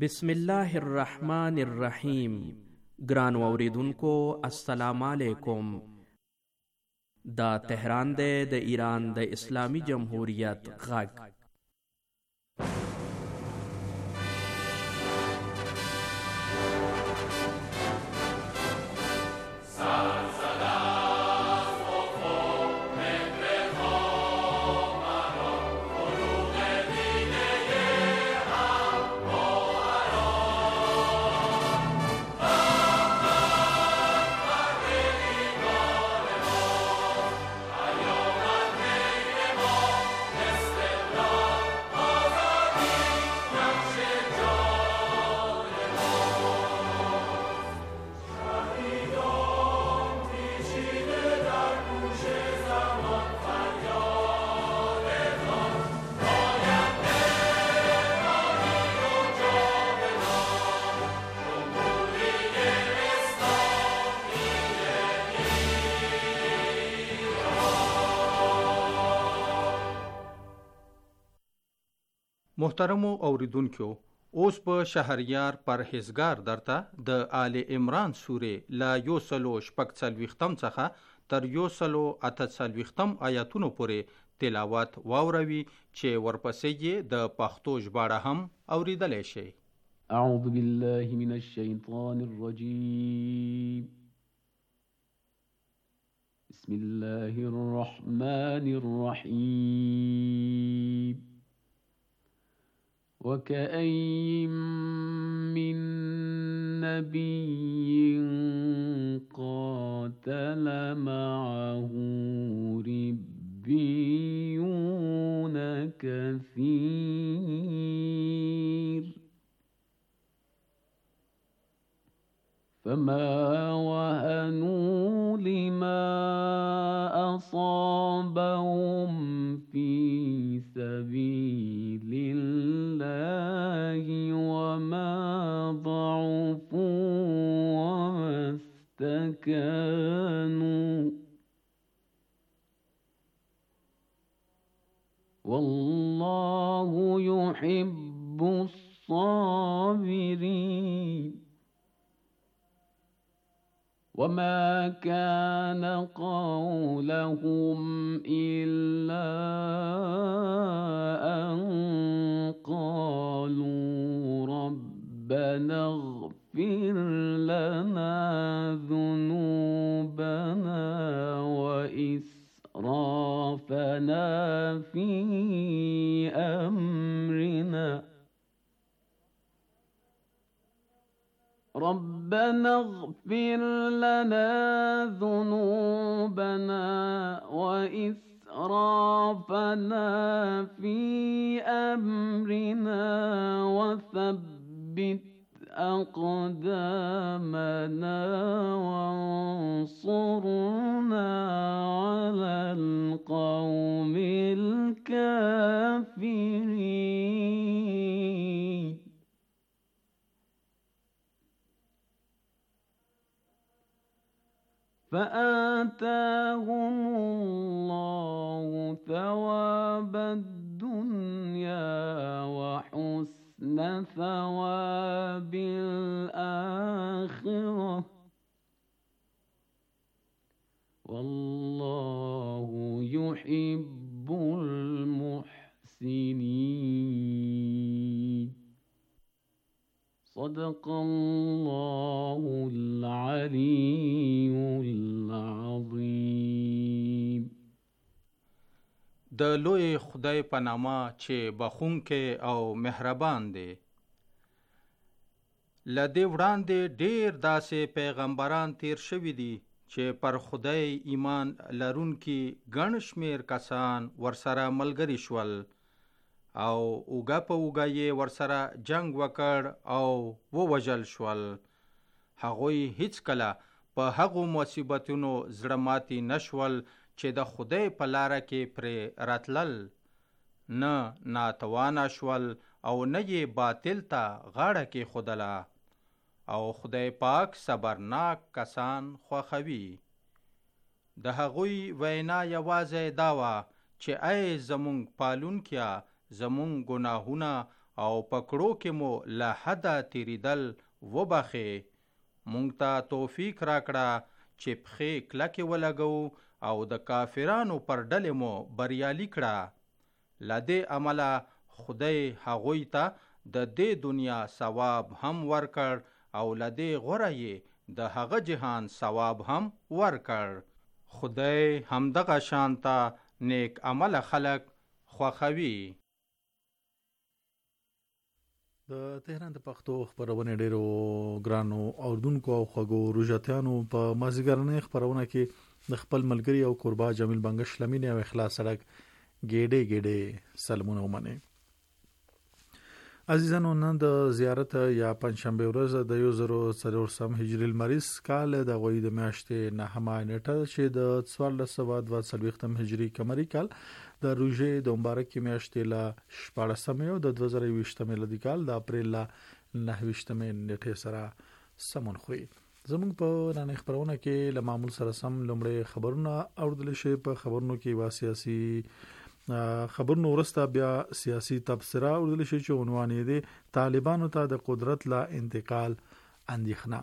بسم الله الرحمن الرحیم. ګران اوریدونکو السلام علیکم. دا تهران دی د ایران د اسلامی جمهوریت غږ. محترمو اوریدونکو، اوس په شهریار پرهیزګار درته د آل عمران سورې لا 146 څخه تر 148 آیاتونو پورې تلاوت واوروي چې ورپسې یې د پښتو ژباړه هم اوریدلی شي. اعوذ بالله من الشیطان الرجیم. بسم الله الرحمن الرحیم. وكأين من نبي قاتل معه ربيون كثير فما وهنوا لما أصابهم في سبيل الله وما ضعفوا وما استكانوا والله يحب الصابرين. وما كان قولهم إلا أن قالوا ربنا اغفر لنا ذنوبنا وإسرافنا في أمرنا ربنا اغفر لنا ذنوبنا وإسرافنا في أمرنا وثبت أقدامنا وانصرنا على القوم الكافرين. فآتاهم الله ثواب الدنيا وحسن ثواب الآخرة والله يحب المحسنين. صدق الله العلي العظيم. د لوی خدای په نامه چې بخښونکی او مهربان دی. له دې وړاندې ډېر داسې پیغمبران تیر شوي دي چې پر خدای ایمان لرونکي ګڼ شمېر کسان ورسره ملګري شول او اوږه په اوږه یې ورسره جنگ وکړ او ووژل شول. هغوی هیڅکله په هغو مصیبتونو زړه ماتي نشول چې د خدای په لاره کې پرې راتلل. نه ناتوانه شول او نه یې باطل ته غاړه کېښودله. او خدای پاک صبرناک کسان خوښوي. د هغوی وینا یوازې دا وه چې ای زمونږ پالونکیا، زمونږ گناهونه او پکړو کې مو له حده تیریدل وبخې. مونږ ته توفیق راکړه چې پښې کلکې ولګو او د کافرانو پر ډلې مو بریالي کړه. له دې عمله خدای هغوی ته د دې دنیا ثواب هم ورکړ او له دې غوره یې د هغه جهان ثواب هم ورکړ. خدای همدغه شانته نیک عمل خلق خوښوي. د تهران د پښتو خبرونه ډیرو ګرانو اوردونکو او خوګو روجاتانو په مازیګرنۍ خبرونه کې د خپل ملګری او قربا جمیل بنگش لمین او اخلاص سړک ګېډې ګېډې سلامونه ومنه. عزیزانو نن د زیارت یا پنځشنبه ورځ د 1400 هجری المریض کال د غوی د میاشتې 9 نیټه چې د 1442 هجری قمری کال د روزه د مبارک میاشتې لا 14 او د 2020 میلادي کال د اپریل لا 29 نیټه سره سمون خوري. زموږ په نن خبرونه کې له معمول سره سم لومړی خبرونه اوردل شي. په خبرونو کې واسیاسي خبرونو ورسته بیا سیاسي تبصره اوردل شي چې عنوان یې دی طالبانو ته د قدرت لا انتقال اندېښنه.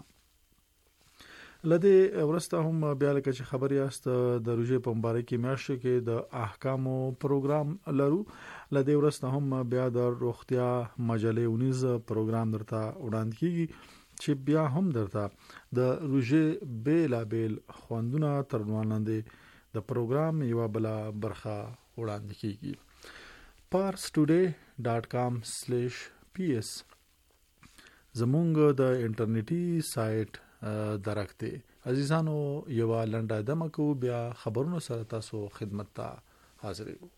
لدې ورسته هم بیا لکه چې خبر یاست د روزه په مبارکي میاشت کې د احکامو پروګرام لرو. لدې ورسته هم بیا د روغتیا مجلې 19 پروګرام درته وړاندې کیږي چې بیا هم درته د روزه بیل بیل خوندونه ترنوانندې د پروګرام یو بل برخه وړاندې کیږي. parstoday.com/ps زمونږ د انټرنیټي سایت درکته. عزیزانو یو لنډه دمه کو بیا خبرونو سره تاسو خدمت ته حاضر یو.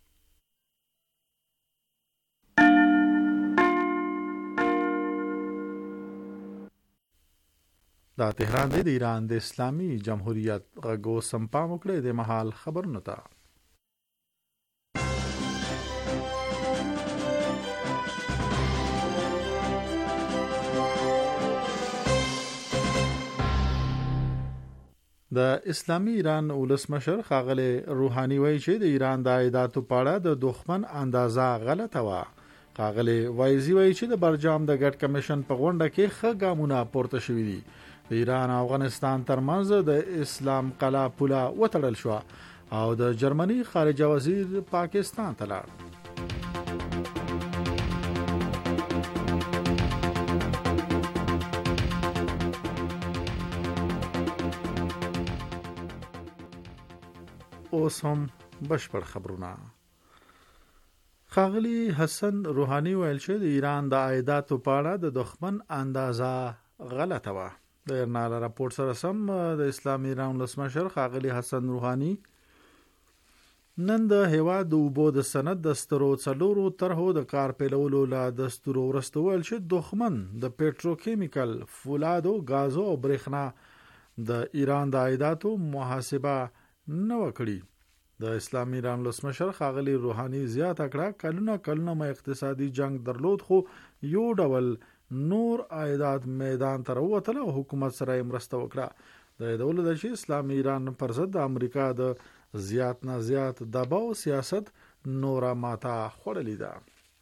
دا تهران د ایران د اسلامي جمهوریت غږو سمپام وکړي د محل خبرونه ته. د اسلامي ایران ولسمشر ښاغلی روحاني وایي چې د ایران د عایداتو په اړه د دښمن اندازه غلطه وه. ښاغلی وایزي وایي چې د برجام د ګډ کمیشن په غونډه کې ښه ګامونه پورته شوي دي. د ایران او افغانستان ترمنځ د اسلام قلعه پوله وتړل شو او د جرمني خارجه وزیر پاکستان ته لاړ. اوس هم بشپړ خبرونه. ښاغلی حسن روحاني ویل چې د ایران د عایداتو په اړه د دښمن اندازه غلطه وه. د ایرنال راپورټ سره سم د اسلامي ایران ولسمشر ښاغلی حسن روحاني نن د هیواد د اوبو د سند د سترو څلورو طرحو د کار پیلولو لا دستور ورسته ویل چې دښمن د پېټروکیمیکل، فولادو، غازو او برېښنا د ایران د عایداتو محاسبه نه وکړي. د اسلامي ایران ولسمشر ښاغلی روحاني زیاته کړه کلونه ما اقتصادي جنگ درلود خو یو ډول نور عایدات میدان ته راووتل او حکومت سره مرسته وکړه. د دولت د اسلامي ایران پر ضد د امریکا د زیات نه زیات دباو سیاست نورا ماته خوړلې ده.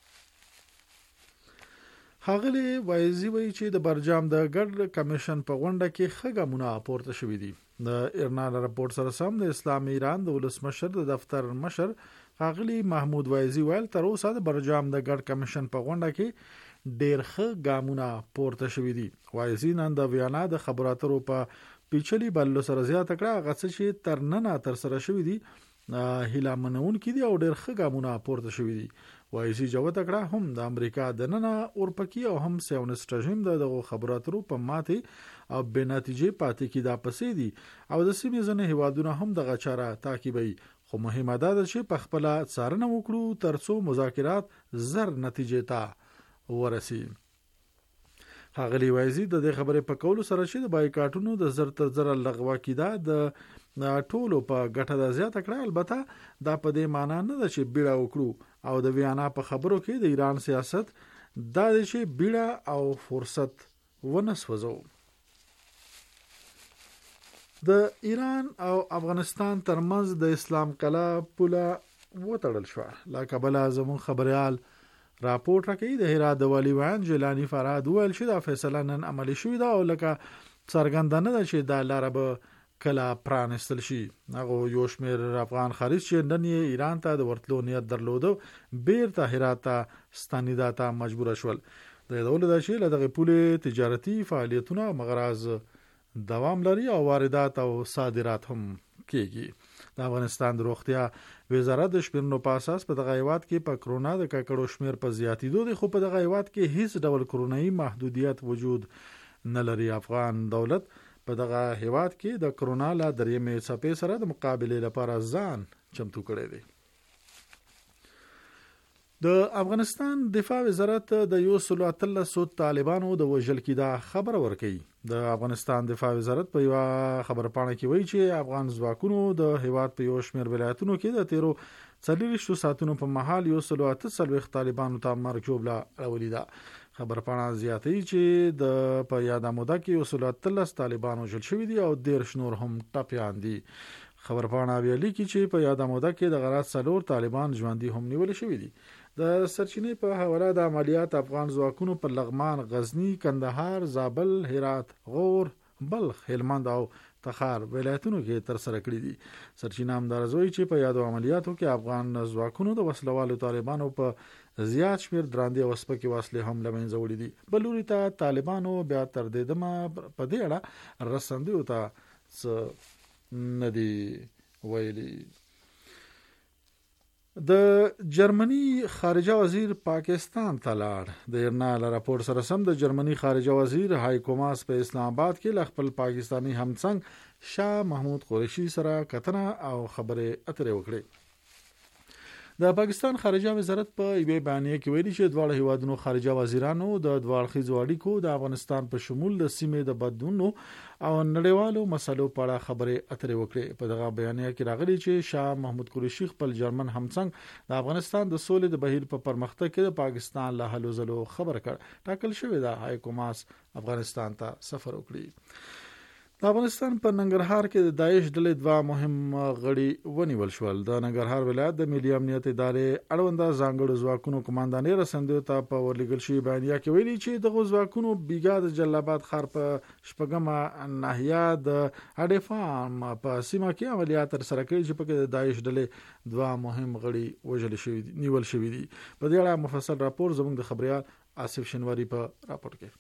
ښاغلی وایزي وایي چې د برجام د ګډ کمیشن په غونډه کې ښه ګامونه پورته شوي دي. د ایرنال راپورټ سره سم د اسلامي ایران د ولسمشر د دفتر مشر ښاغلی محمود وایزي ویل تر اوسه د برجام د ګډ کمیشن په غونډه کې ډېر ښه ګامونه پورته شوي دي. وایزي نن د ویانا د خبرو اترو په پیچلي بللو سره زیاته کړه هغه څه چې تر ننه تر سره شوي دي هیله منونکي دي او ډېر ښه ګامونه پورته شوي دي. وایزي جوته کړه هم د امریکا د ننه اورپکي او هم سیونست رژیم دغه خبرو اترو په ماتې او بې نتیجې پاتې کې دا پسې دي او د سیمې ځینې هیوادونه هم دغه چاره تعقیبوي. خو مهمه ده چې په خپله څارنه وکړو ترڅو مذاکرات زر نتیجې ته ورسي. ښاغلی وایزي د دې خبرې په کولو سره چې د بایکاټونو د زر تر زر لغوه کیدا د ټولو په ګټه د زیاته کړه. البته دا په دې معنی نه ده چې بیړه وکړو او د ویانا په خبرو کې د ایران سیاست دا دی چې بیړه او فرصت ونسوځو. د ایران او افغانستان ترمنځ د اسلام قلعه پوله وتړل شو. لا کابل زمون خبريال راپورټ راکوي د هرات د والي وان جیلانی فرهاد ویل چې دا فیصله نن عملي شوې ده او لکه څرګندانه ده چې دا لاره به کله پرانستل شي. هغه یو شمېر افغان خارج چې نن یې ایران ته د ورتلو نیت درلوده بیرته هرات ته ستنېدا ته مجبور شول. د دولت د شیل دغه پولې تجارتي فعالیتونه مغراز دوام لري او واردات او صادرات هم کیږي. د افغانستان د روغتیا وزارت د شپږ په اساس په دغه هیواد کې په کرونا د ککړو شمیر په زیاتېدو دي، خو په دغه هیواد کې هیڅ ډول کرونایي محدودیت وجود نه لري. افغان دولت په دغه هیواد کې د کرونا له دریمې څپې سره د مقابلې لپاره ځان چمتو کړی دی. د افغانستان دفاع وزارت د 113 طالبانو د وژل کېدا خبر ورکړي. د افغانستان دفاع وزارت په یو خبر پاڼه کې وایي چې افغان ځواکونو د هیواد په یو شمېر ولایتونو کې د 13 ساعتونو په مهال 138 طالبانو ته مرګ ژوبله اړولې ده. خبر پاڼه زیاتوي چې د په یاده موده کې 113 طالبان وژل شوي دي او 13 نور هم ټپیان دي. خبر پاڼه ویلي چې په یاده موده کې د غرض 4 طالبان ژوندي هم نیول شوي دي. د سرچینې په حواله د عملیات افغان ځواکونو په لغمان، غزنی، کندهار، زابل، هرات، غور، بلخ، هلمند او تخار ولایتونو کې تر سره کړې دي. سرچینه همدارزوي چې په یادو عملیاتو کې افغان ځواکونو د وسلوالو طالبانو په زیات شمیر دراندې او سپکې وسلې هم له منځه وړي دي. بل لوري ته طالبانو بیا تر دې دمه په دې اړه رسندیو ته څه نه دي ویلي. د جرمني خارجه وزیر پاکستان ته لاړ. د ایرنا له راپور سره سم د جرمني خارجه وزیر هایکو ماس په اسلام آباد کې ل خپل پاکستانی همڅنګ شاه محمود قریشي سره کتنه او خبرې اترې وکړې. د پاکستان خارجه وزارت په یوه بیانیه کې ویلي چې دواړه هیوادونو خارجه وزیرانو د دوړخیزو اړیکو د افغانستان په شمول د سیمې د بدلونونو او نړیوالو مسلو په اړه خبرې اترې وکړې. په دغه بیانیه کې راغلي چې شاه محمود قریشي خپل جرمن همڅنګ د افغانستان د سولې د بهیر په پرمختګ کې د پاکستان له هلو ځلو خبر کړ. ټاکل شوی د هایکو ماس افغانستان ته سفر وکړي. د افغانستان په ننګرهار کې د داعش ډلې 2 مهم غړي ونیول شول. د ننګرهار ولایت د ملي امنیت ادارې اړونده ځانګړو ځواکونو کمانډانې رسندیو ته په ورلګل شوی بیانیه کې ویلي چې دغه ځواکونو بیګا د جلال ښار په شپږمه ناحیه د اډیفام په سیمه کې عملیات تر سره کړي چې په د داعش ډلې 2 مهم غړي وژل شوی دي نیول شوی دي. په دې اړه مفصل راپور زموږ د خبريال آصف شنواری په راپور کې.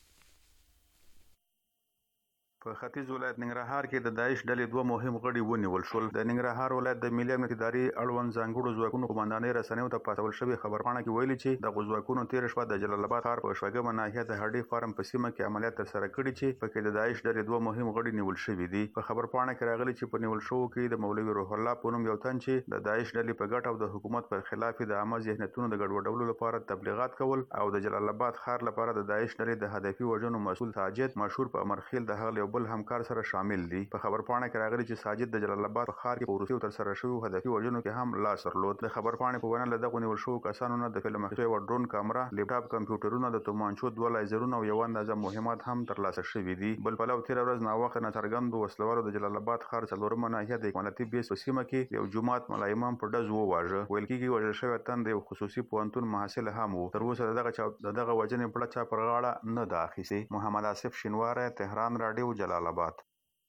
په ختیځ ولایت ننګرهار کې د داعش ډلې 2 مهم غړي ونیول شول. د ننګرهار ولایت د ملي امنیت ادارې اړوند ځانګړو ځواکونو کمانډانې رسنیو ته پاتول شوی خبرپاڼه کې ویلي چې د ځواکونو 13 شپه د جلال آباد ښار په شپږمه ناحیه د هډې فارم په سیمه کې عملیات تر سره کړي چې پکې د داعش ډلې 2 مهم غړي نیول شوي دي. په خبرپاڼه کې راغلي چې په نیول شوو کې د مولوي روح الله په نوم یو تن چې د داعش ډلې په ګټه او د حکومت پر خلاف د عامه ذهنیتونو د ګډوډولو لپاره تبلیغات کول او د جلال آباد ښار لپاره د داعش ډلې د هدفي وژنو مسؤل ساجد مشهور په امرخیل د هغه یو بل همکار سره شامل دي. په خبرپاڼه کې راغلي چې ساجد د جلال آباد ښار کې په روسي تر سره شوی هدفي وژنو کې هم لاس درلود. د خبرپاڼې په وینا له دغه نیول شوو کسانو نه د فلم اخیستو او ډرون کیمرا، لیپټاپ، کمپیوټرونه، د تومانچو 2 لایزرونه او یو اندازه مهمات هم ترلاسه شوي دي. بل پلو تیر ورځ ناوخته ناڅرګندو وسلوالو د جلال آباد ښار څلورمه ناحیه د اکمالاتي بیس په سیمه کې یو جماعت ملا امام په ډز وواژه. ویل کېږي وژل شوی تن د یو خصوصي پوهنتون محصل هم و. تر اوسه دغه وژنې پړه چا پر غاړه نه ده اخیستې. محمد آصف شینواری، تهران رادیو، جلال آباد.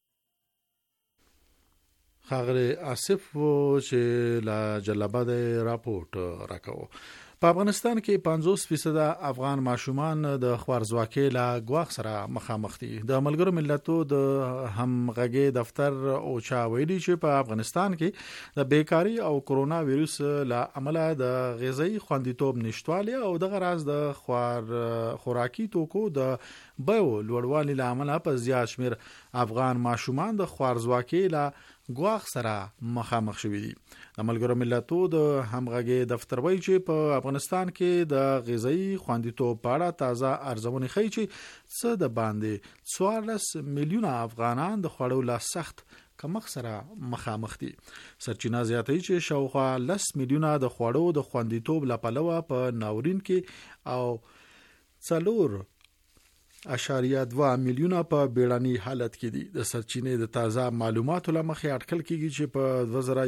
خاغلی آصف چې لا جلال آباد راپورټ راکاو. په افغانستان کې 50% افغان ماشومان د خوارزواکۍ له ګواښ سره مخامخ دي. د ملګرو ملتونو د همغږي دفتر اوچا ویلي چې په افغانستان کې د بیکاری او کرونا وایروس له امله د غذایی خوندیتوب نشټوالي او د غراز د خوراکي توکو د بیو لوړوالي له امله په زیات شمیر افغان ماشومان د خوارزواکۍ له ګواښ سره مخامخ شوي دي. د ملګرو ملتونو د همغږي دفتر وایي چې په افغانستان کې د غذایی خوندیتوب په اړه تازه ارزونې ښیي چې څه د باندې 14 میلیونه افغانان د خوړو له سخت کمښت سره مخامخ دي. سرچینه زیاتوي چې شاوخوا 10 میلیونه د خوړو د خوندیتوب له پلوه په ناورین کې او 4 1.2 میلیونه په بیړني حالت کې دي. د سرچینې د تازه معلوماتو لمخې اټکل کیږي چې په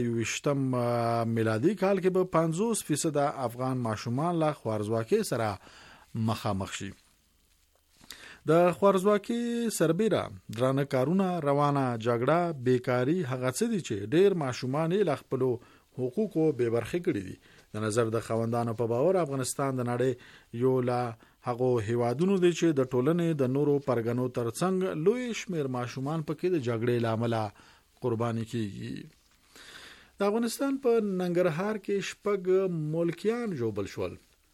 2020 میلادي کال کې به 50% افغان ماشومان له خوارزواکۍ سره مخامخ شي. د خوارزواکۍ سربېره درانه کارونه، روانه جګړه، بیکاری هغه څه دي چې ډېر ماشومان له خپل حقوقو بې برخې کړي دي. د نظر د خاوندانو په باور افغانستان د نړۍ یو لا هغه هیوادونو دي چې د ټولنې د نورو پرګنو ترڅنګ لوی شمیر ماشومان پکې د جګړې لامل قرباني کیږي. د افغانستان په ننګرهار کې 6 ملکیان ژوبل شول.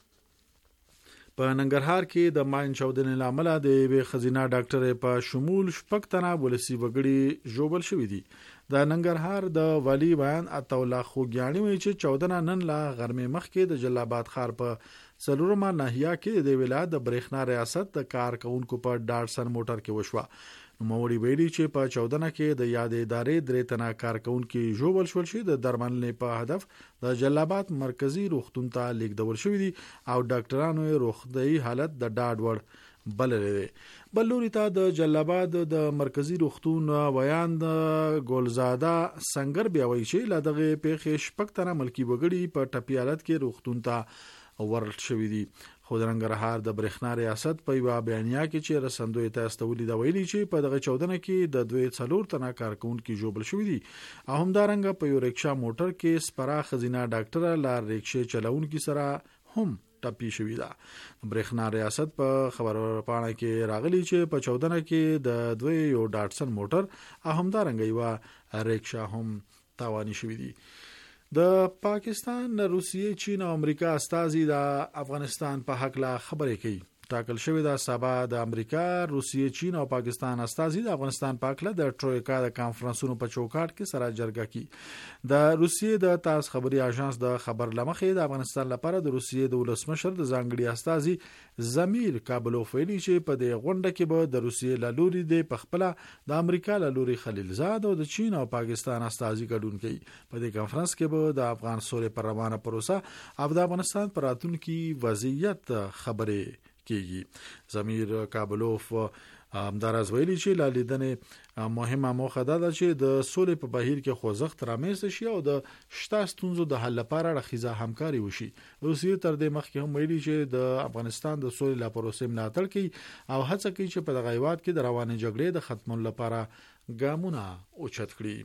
په ننګرهار کې د ماین چاودنې لامل د یوې ښځینه ډاکټرې په شمول 6 تنه ولسی وګړي ژوبل شوي دي. د ننګرهار د والی بیان عطاالله خوګیانی وایي چې 14 نن لا غرمې مخکې د جلال آباد ښار په څلورمه ناحیه کې د ولایت د برېښنا ریاست د کارکونکو په ډاټسن موټر کې وشوه. نوموړي ویلي چې په 14 کې د یادې ادارې 3 تنه کارکونکو ژوبل شول چې د درملنې په هدف د جلال آباد مرکزی روغتون ته لیږدول شوي دي او ډاکټرانو یې روغتیايي حالت د ډاډ وړ بللی دی. بل لوري ته د جلال آباد د مرکزی روغتون ویاند ګلزاده سنگر بیا وایي چې له دغه پیښې 6 تنه ملکی وګړي په ټپي حالت کې روغتون ته ورل شوي دي. خو د ننګرهار د برېښنا ریاست په یوه بیانیه کې چې رسندوی ته استولي دا ویلي چې په دغه 14 کې د 2 تنه کارکونکو ژوبل شوي دي او همدارنګه په یو رکشا موټر کې سپرا ښځینه ډاکټره لار رکشې چلونکي سره هم ټپي شوې ده. برېښنا ریاست په خبرپاڼه کې راغلي چې په 14 کې د یو ډاټسن موټر او همدارنګه یو رکشا هم تاواني شوې دي. د پاکستان، روسیې، چین او امریکا استازي د افغانستان په حق لا خبرې کوي. ټاکل شوی د سبا د امریکا، روسیې، چین او پاکستان استازي د افغانستان په اړه د ټرویکا د کانفرنسونو په چوکاټ کې سره جرګه کی. د روسیې د تاس خبري اژانس د خبر لمخې د افغانستان لپاره د روسیې د ولسمشر د ځانګړي استازي زمیر کابلوف ویلي چې په دې غونډه کې به د روسیې له لوري د پخپله د امریکا له لوري خلیلزاد او د چین او پاکستان استازي ګډون کوي. په دې کانفرنس کې به د افغان سولې پر روانه پروسه او د افغانستان پر راتلونکي وضعیت خبرې کیږي. زمیر کابلوف همداراز ویلي چې لالیدنې مهمه موخه ده چې د سولې په بهیر کې خوځښت رامنځته شي او د شته ستونزو د حل لپاره رخیزه همکاري وشي. روسیې تر دې مخکې هم ویلي چې د افغانستان د سولې لا پروسې ملاتړ کوي او هڅه کوي چې په دغه هیواد کې د روانې جګړې د ختمولو لپاره ګامونه اوچت کړي.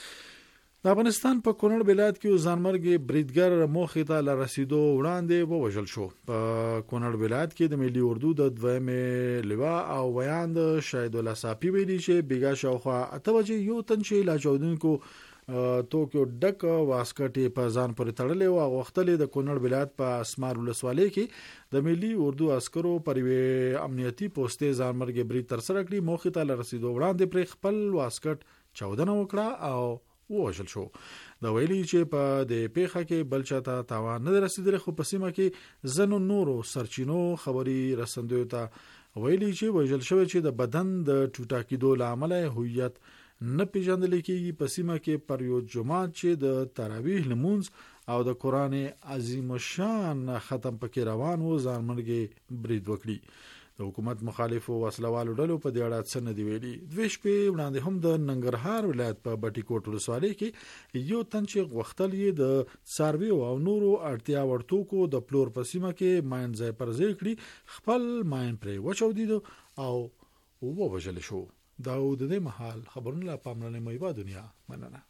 د افغانستان په کونړ ولایت کې ځانمرګي بریدګر موخې ته لرسیدو وړاندې ووژل شو. په کونړ ولایت کې د ملي اردو د 2 لوا او ویاند شاهد الله صافي ویلي چې بیګا شاوخوا 8 بجې یو تن چې لا چودونکو توکو ډک واسکټي په ځان پورې تړلې او وختلې د کونړ ولایت په اسمار ولسوالۍ کې د ملي اردو عسکرو پر امنیتي پوسټې ځانمرګي برید تر سره کړی. موخې ته لرسیدو وړاندې پر خپل واسکټ چودنه وکړه او ووژل شو. دا ویلي چې په د پیښه کې بل چاته تاوان نه رسیدلی، خو په سیمه کې زنو نورو سرچینو خبري رسندوی ته ویلي چې وژل شوی چې د بدن د ټوټه کېدو لامل هویت نه پیژندل کېږي. په سیمه کې پر یو جماعت چې د تراویح لمونځ او د قران عظیم شان ختم پکې روان و ځانمرګي برید وکړي. د حکومت مخالفو وسلوالو ډلو په دې اړه څه نه دی ویلي. 2 شپې وړاندې هم د ننګرهار ولایت په بټي کوټ ولسوالۍ کې یو تن چې غوښتل یې د څاروي او نورو اړتیا وړ توکو د پلور په سیمه کې ماین ځای پر ځای کړي، خپل ماین پرې وچاودید او ووژل شو. دا د دې محل خبرونه لا پاملرنې مېوه دنیا مننه.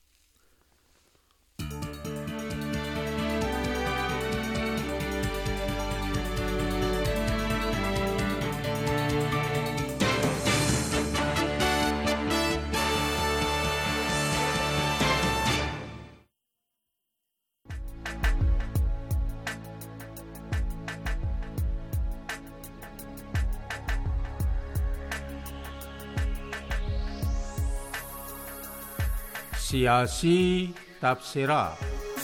سیاسی تبصرات.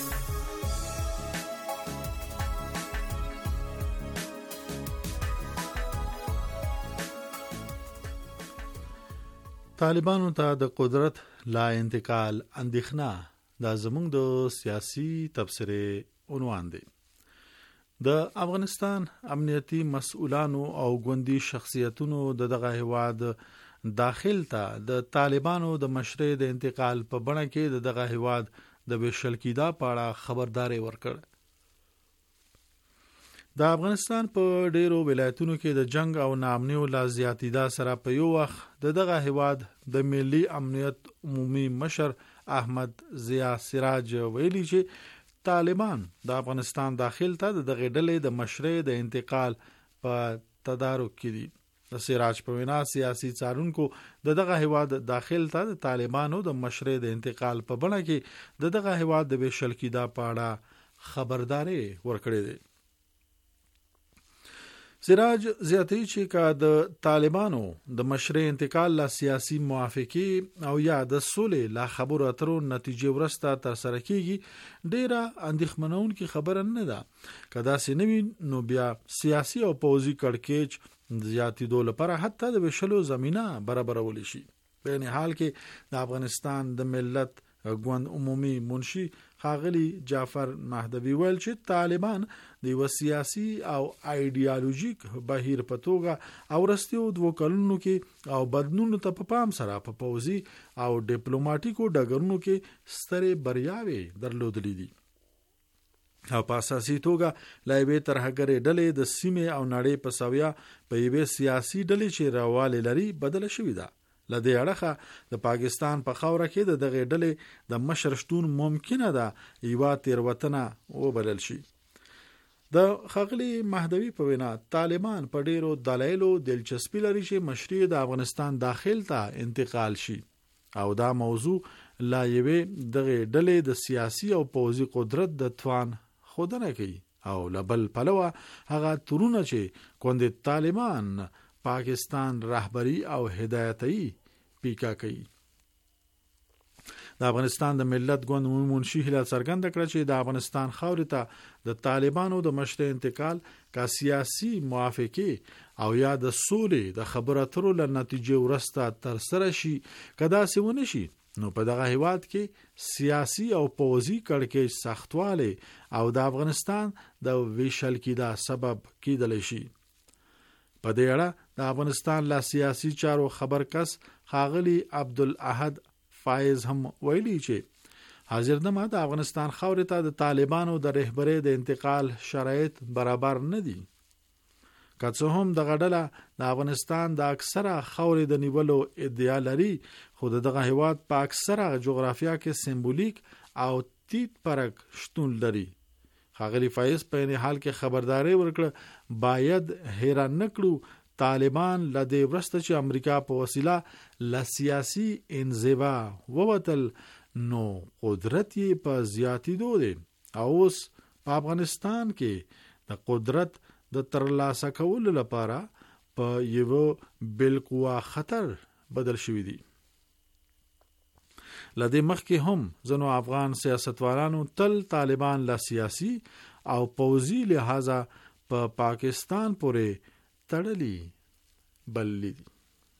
طالبانو ته د قدرت لا انتقال اندېښنه دا زموږ د سیاسي تبصرې عنوان دی. د افغانستان امنیتي مسؤلانو او ګوندي شخصیتونو دغه هیواد داخل ته د طالبانو د مشرۍ د انتقال په بڼه کې دغه هیواد د ویشل کېدا په اړه خبرداري ورکړه. د افغانستان په ډیرو ولایتونو کې د جنگ او ناامنیو لا زیاتیدا سره په یو وخت دغه هیواد د ملي امنیت عمومي مشر احمد ضیا سراج ویلي چې طالبان د افغانستان داخل ته دغه ډلې د مشرۍ د انتقال په تدارک کې دي. د سراج په وینا سیاسي څارونکو دغه هیواد داخل ته د طالبانو د مشرۍ د انتقال په بڼه کې دغه هیواد د ویشل کېدا په اړه خبرداري ورکړې ده. سراج زیاتوي چې کا د طالبانو د مشرۍ انتقال لا سیاسي موافقه او یا د سولې لا خبرو اترو نتیجې ورسته تر سره کیږي ډیره اندېښمنون کی خبره نه ده. کدا سينوي نو بیا سیاسي او پوځي کړکېچ زیاتېدو لپاره حتی د وشلو زمينه برابرول شي. په نه حال کې د افغانستان د ملت ګوند عمومي منشي ښاغلي جعفر مهدوي ویل چې طالبان د یو سیاسي او ایډیالوژیک بهیر په توګه او رستیو دوه کلونو کې او بدلونونو ته په پام سره په پوځي او ډیپلوماټیکو ډګرونو کې سترې بریاوې درلودلې دي او په اساسي توګه لایوي ترهګرې ډلې د سیمې او نړۍ په سویا په یوه سیاسي ډلې چې راواله لري بدله شوې ده. لدې اړخه د پاکستان په خاوره کې د دغه ډلې د مشر شتون ممکنه ده یو تیروتنه وبلل شي. د ښاغلي مهدوي په وینا طالبان په ډیرو دلایلو دلچسپي لري چې مشرۍ د افغانستان داخل ته انتقال شي او دا موضوع لا یوې دغه ډلې د سیاسي او پوځي قدرت د توان خودنه کوي او لبل پلوه هغه ترونه چې کوند طالبان پاکستان رهبری او هدایتي پیکا کوي. د افغانستان د ملت ګوند عمومي منشي هله څرګنده کړه چې د افغانستان خاورې ته د طالبانو د مشرۍ انتقال کا سیاسي موافقه او یا د سولې د خبرو اترو له نتیجې ورسته تر سره شي. کدا سیونه شي نو په دغه هیواد کې سیاسي او پوځي کړکېچ سختواله او د افغانستان د ویشل کېدا سبب کېدلی شي. په دې اړه د افغانستان لا سیاسي چارو خبر کس ښاغلي عبدالاحد فایز هم ویلي چې حاضر دمه د افغانستان خاورې ته د طالبانو د رهبرۍ د انتقال شرایط برابر نه دي. که څه هم دغه ډله د افغانستان د اکثره خاورې د نیولو ادعا لري خو دغه هیواد په اکثره جغرافیا کې سمبولیک او تیت پرک شتون لري. ښاغلي فایز په این حال کې خبرداري ورکړه باید حیران نکړو طالبان لدې ورسته چې امریکا په وسیله ل سیاسي انزوا ووتل نو قدرت یې په زیاتېدو دی او اوس په افغانستان کې د قدرت د ترلاسه کولو لپاره په یو بالقوا خطر بدل شوی دی. لدې مخکې هم ځنو افغان سیاستوالانو تل طالبان له سیاسي او پوځي لحاظه په پاکستان پورې تړلي بللي دي.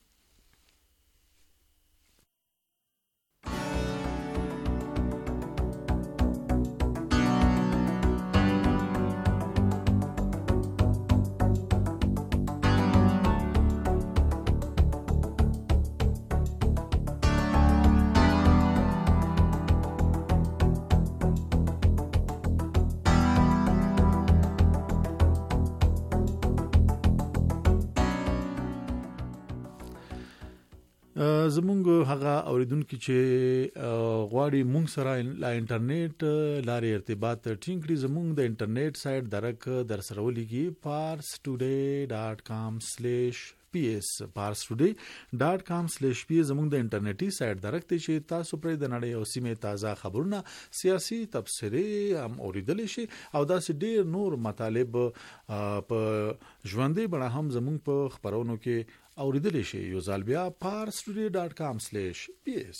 زمونږ هغه اوریدونکو چې غواړي مونږ سره لا انټرنیټ لارې ارتباط ټینګ کړي زمونږ د انټرنیټ سایت درک در سره ولګي parstoday.com/ps parstoday.com/ps زمونږ د انټرنیټي سایت درک ته چې تاسو پر د نړۍ او سیمه تازه خبرونه سیاسي تبصرې هم اوریدل شي او داسې ډیر نور مطالب په ژوندۍ بڼه هم زمونږ په خبرونو کې اوریدل شي. یو ځل بیا parstoday.com/ps.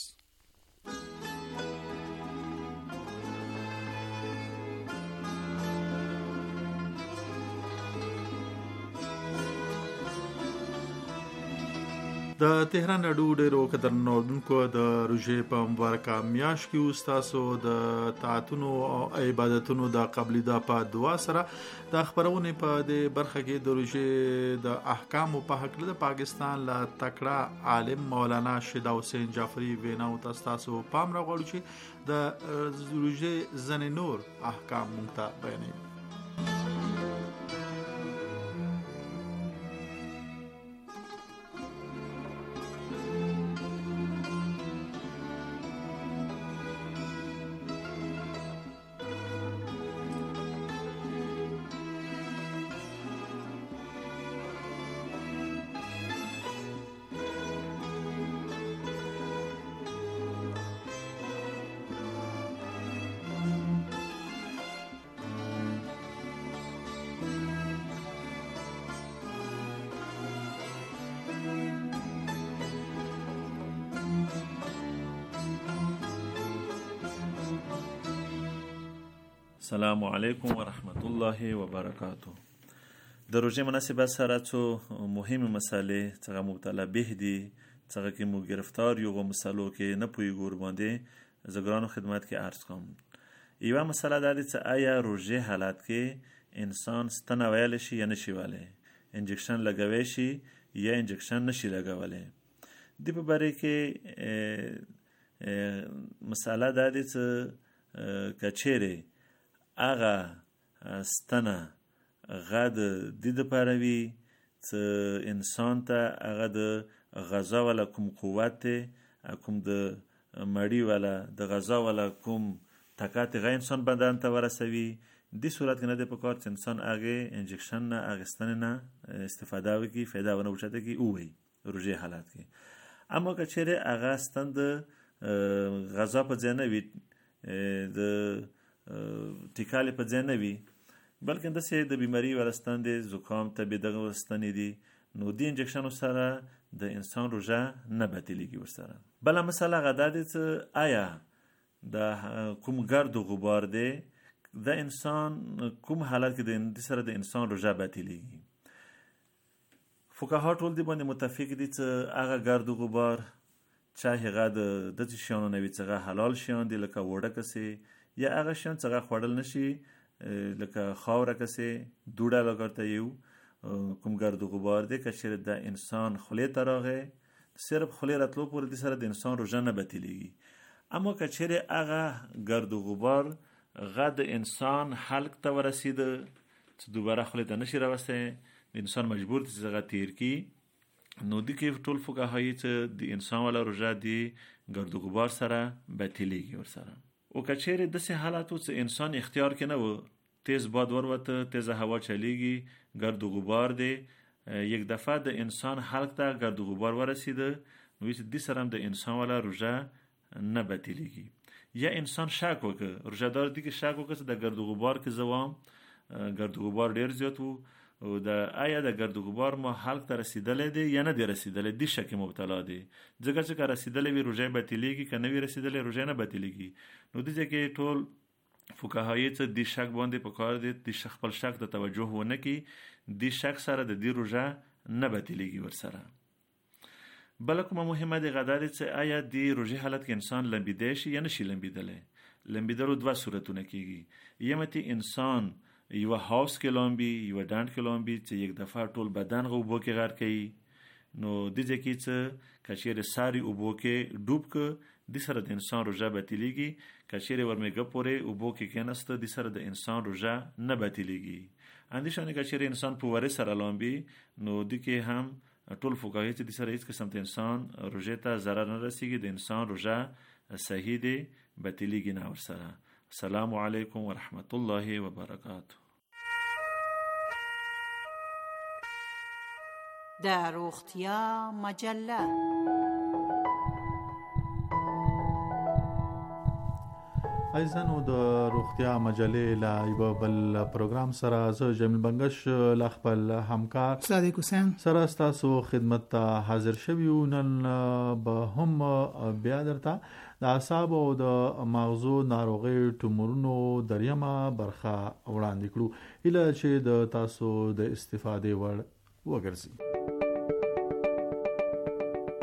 د تهران اډو ډیرو قدرمنونکو د روژې په مبارکه میاشت کې تاسو د طاعتونو او عبادتونو د قبلي د په دعا سره د خبرونه په د برخه کې د روژې د احکام په حق د پاکستان لا تکړه عالم مولانا شیدا حسین جعفری ویناو تاسو پام راغړو چې د روژې زن نور احکام مونږ بیانوي. السلام علیکم ورحمت الله وبرکاته. د روژې مناسبت سره څو مهمه مسالې څنګه مبتلا به دي څنګه کې مو گرفتار یو مسلو کې نه پوي ګور باندې زګرانو خدمت کې عرض کوم. یو مسله د دې چې آیا روژې حالات کې انسان ستنه ویل شي یا نشي ویلای، انجکشن لګوي شي یا انجکشن نشي لګولای. د په باره کې مسله د دې چې کچېره اغه ستنه غد د پاروي چې انسان ته هغه د غذا ولا کوم قوت کوم د مړی ولا د غذا ولا کوم طاقت غیر انسان بدن ته ورسوي. د صورت کې نه د پکار چې انسان هغه انجکشن نه اغستنه نه استفاده وکړي فایده ونه وچته کې وي روژې حالات کې. اما که چیرې هغه ستند غذا په ځای نه وي د ټیکاله په ځای نه وي بلکې د د بیماری ولستان دي زکام ته دغه ولستان دي نو د انجکشن سره د انسان روژه نه باطلیږي ورسره. بل مسله غدا دي چې آیا د کوم ګرد و غبار دی د انسان کوم حالت کې د سره د انسان روژه باطلیږي. فقها ټول دي باندې متفق دي چې هغه ګرد و غبار چا هغه د شیانو نه وي چې حلال شیان دي لکه وړه کسي یا هغه شیان څنګه خوړل نشي لکه خاوره کسي دوړه لګرته یو کوم ګرد و غبار دی که چیرې د انسان خولې ته راغی صرف خولې راتلو پورې د سره د انسان روژه نه باطلیږي. اما که چیرې هغه ګرد و غبار غد انسان حلق ته ورسیده چې دوباره خولې ته نشي راوستی د انسان مجبور دی چې هغه تیر کی نو د کې ټول فقهايي چې د انسان ولا روژه دی ګرد و غبار سره باطلیږي ورسره. او کچېره د سه حالاتو چې انسان اختیار کې نه و تیز باد وروته تیز هوا چلیږي ګرد و غبار دی یک دفعه د انسان حلق ته ګرد و غبار ورسیده نو د سره د انسان ولا روژه نه باطلیږي. یا انسان شک وکړه روژه دار دی کې شک وکړه د ګرد و غبار کې زوام ګرد و غبار ډیر زیات وو او د آیا د ګرد و غبار ما حلق ته رسیدلې دی یا نه دی رسیدلې دی شک مبتلا دی ځکه چې رسیدلې وی روژه باطلیږي که نه وی رسیدلې روژه نه باطلیږي. نو د ځکه ټول فقهايي چې د شک باندې په کار دي د شک خپل شک د توجه ونه کی د شک سره د دی روژه نه باطلیږي ورسره. بل کومه مهمه دی غدار چې آیا د روژه حالت کې انسان لمبیدای شي یا نشي لمبیدلې. لمبیدلو دوه صورتونه کیږي یمتی انسان یو هاوس کې لامبي یو ډانډ کې لامبي چې یک دفعه ټول بدن غوبو کې غر کوي نو د ځکه چې کچېره ساری اوبو کې ډوب ک د سره د انسان روژه باطلیږي کچېره ورمېګه پورې اوبو کې کېنسته د سره د انسان روژه نه باطلیږي. اندیشانه کچېره انسان په وره سره لامبي نو د کې هم ټول فقهاء چې د سره هیڅ قسم د انسان روژه ته ضرر نه رسیږي د انسان روژه صحیح دی باطلیږي نه ورسره. السلام علیکم ورحمت الله وبرکاته. در روغتیا مجله ایزانو د روغتیا مجلې لا یو بل پروګرام سره زه جمیل بنگش لا خپل همکار صادق حسین سره تاسو خدمت ته حاضر شویو. نن به هم بیا درته د اعصاب او د مغزو ناروغي ټومورونو دریمه برخه وړاندې کړو اله چې د تاسو د استفادې وړ وګرځي.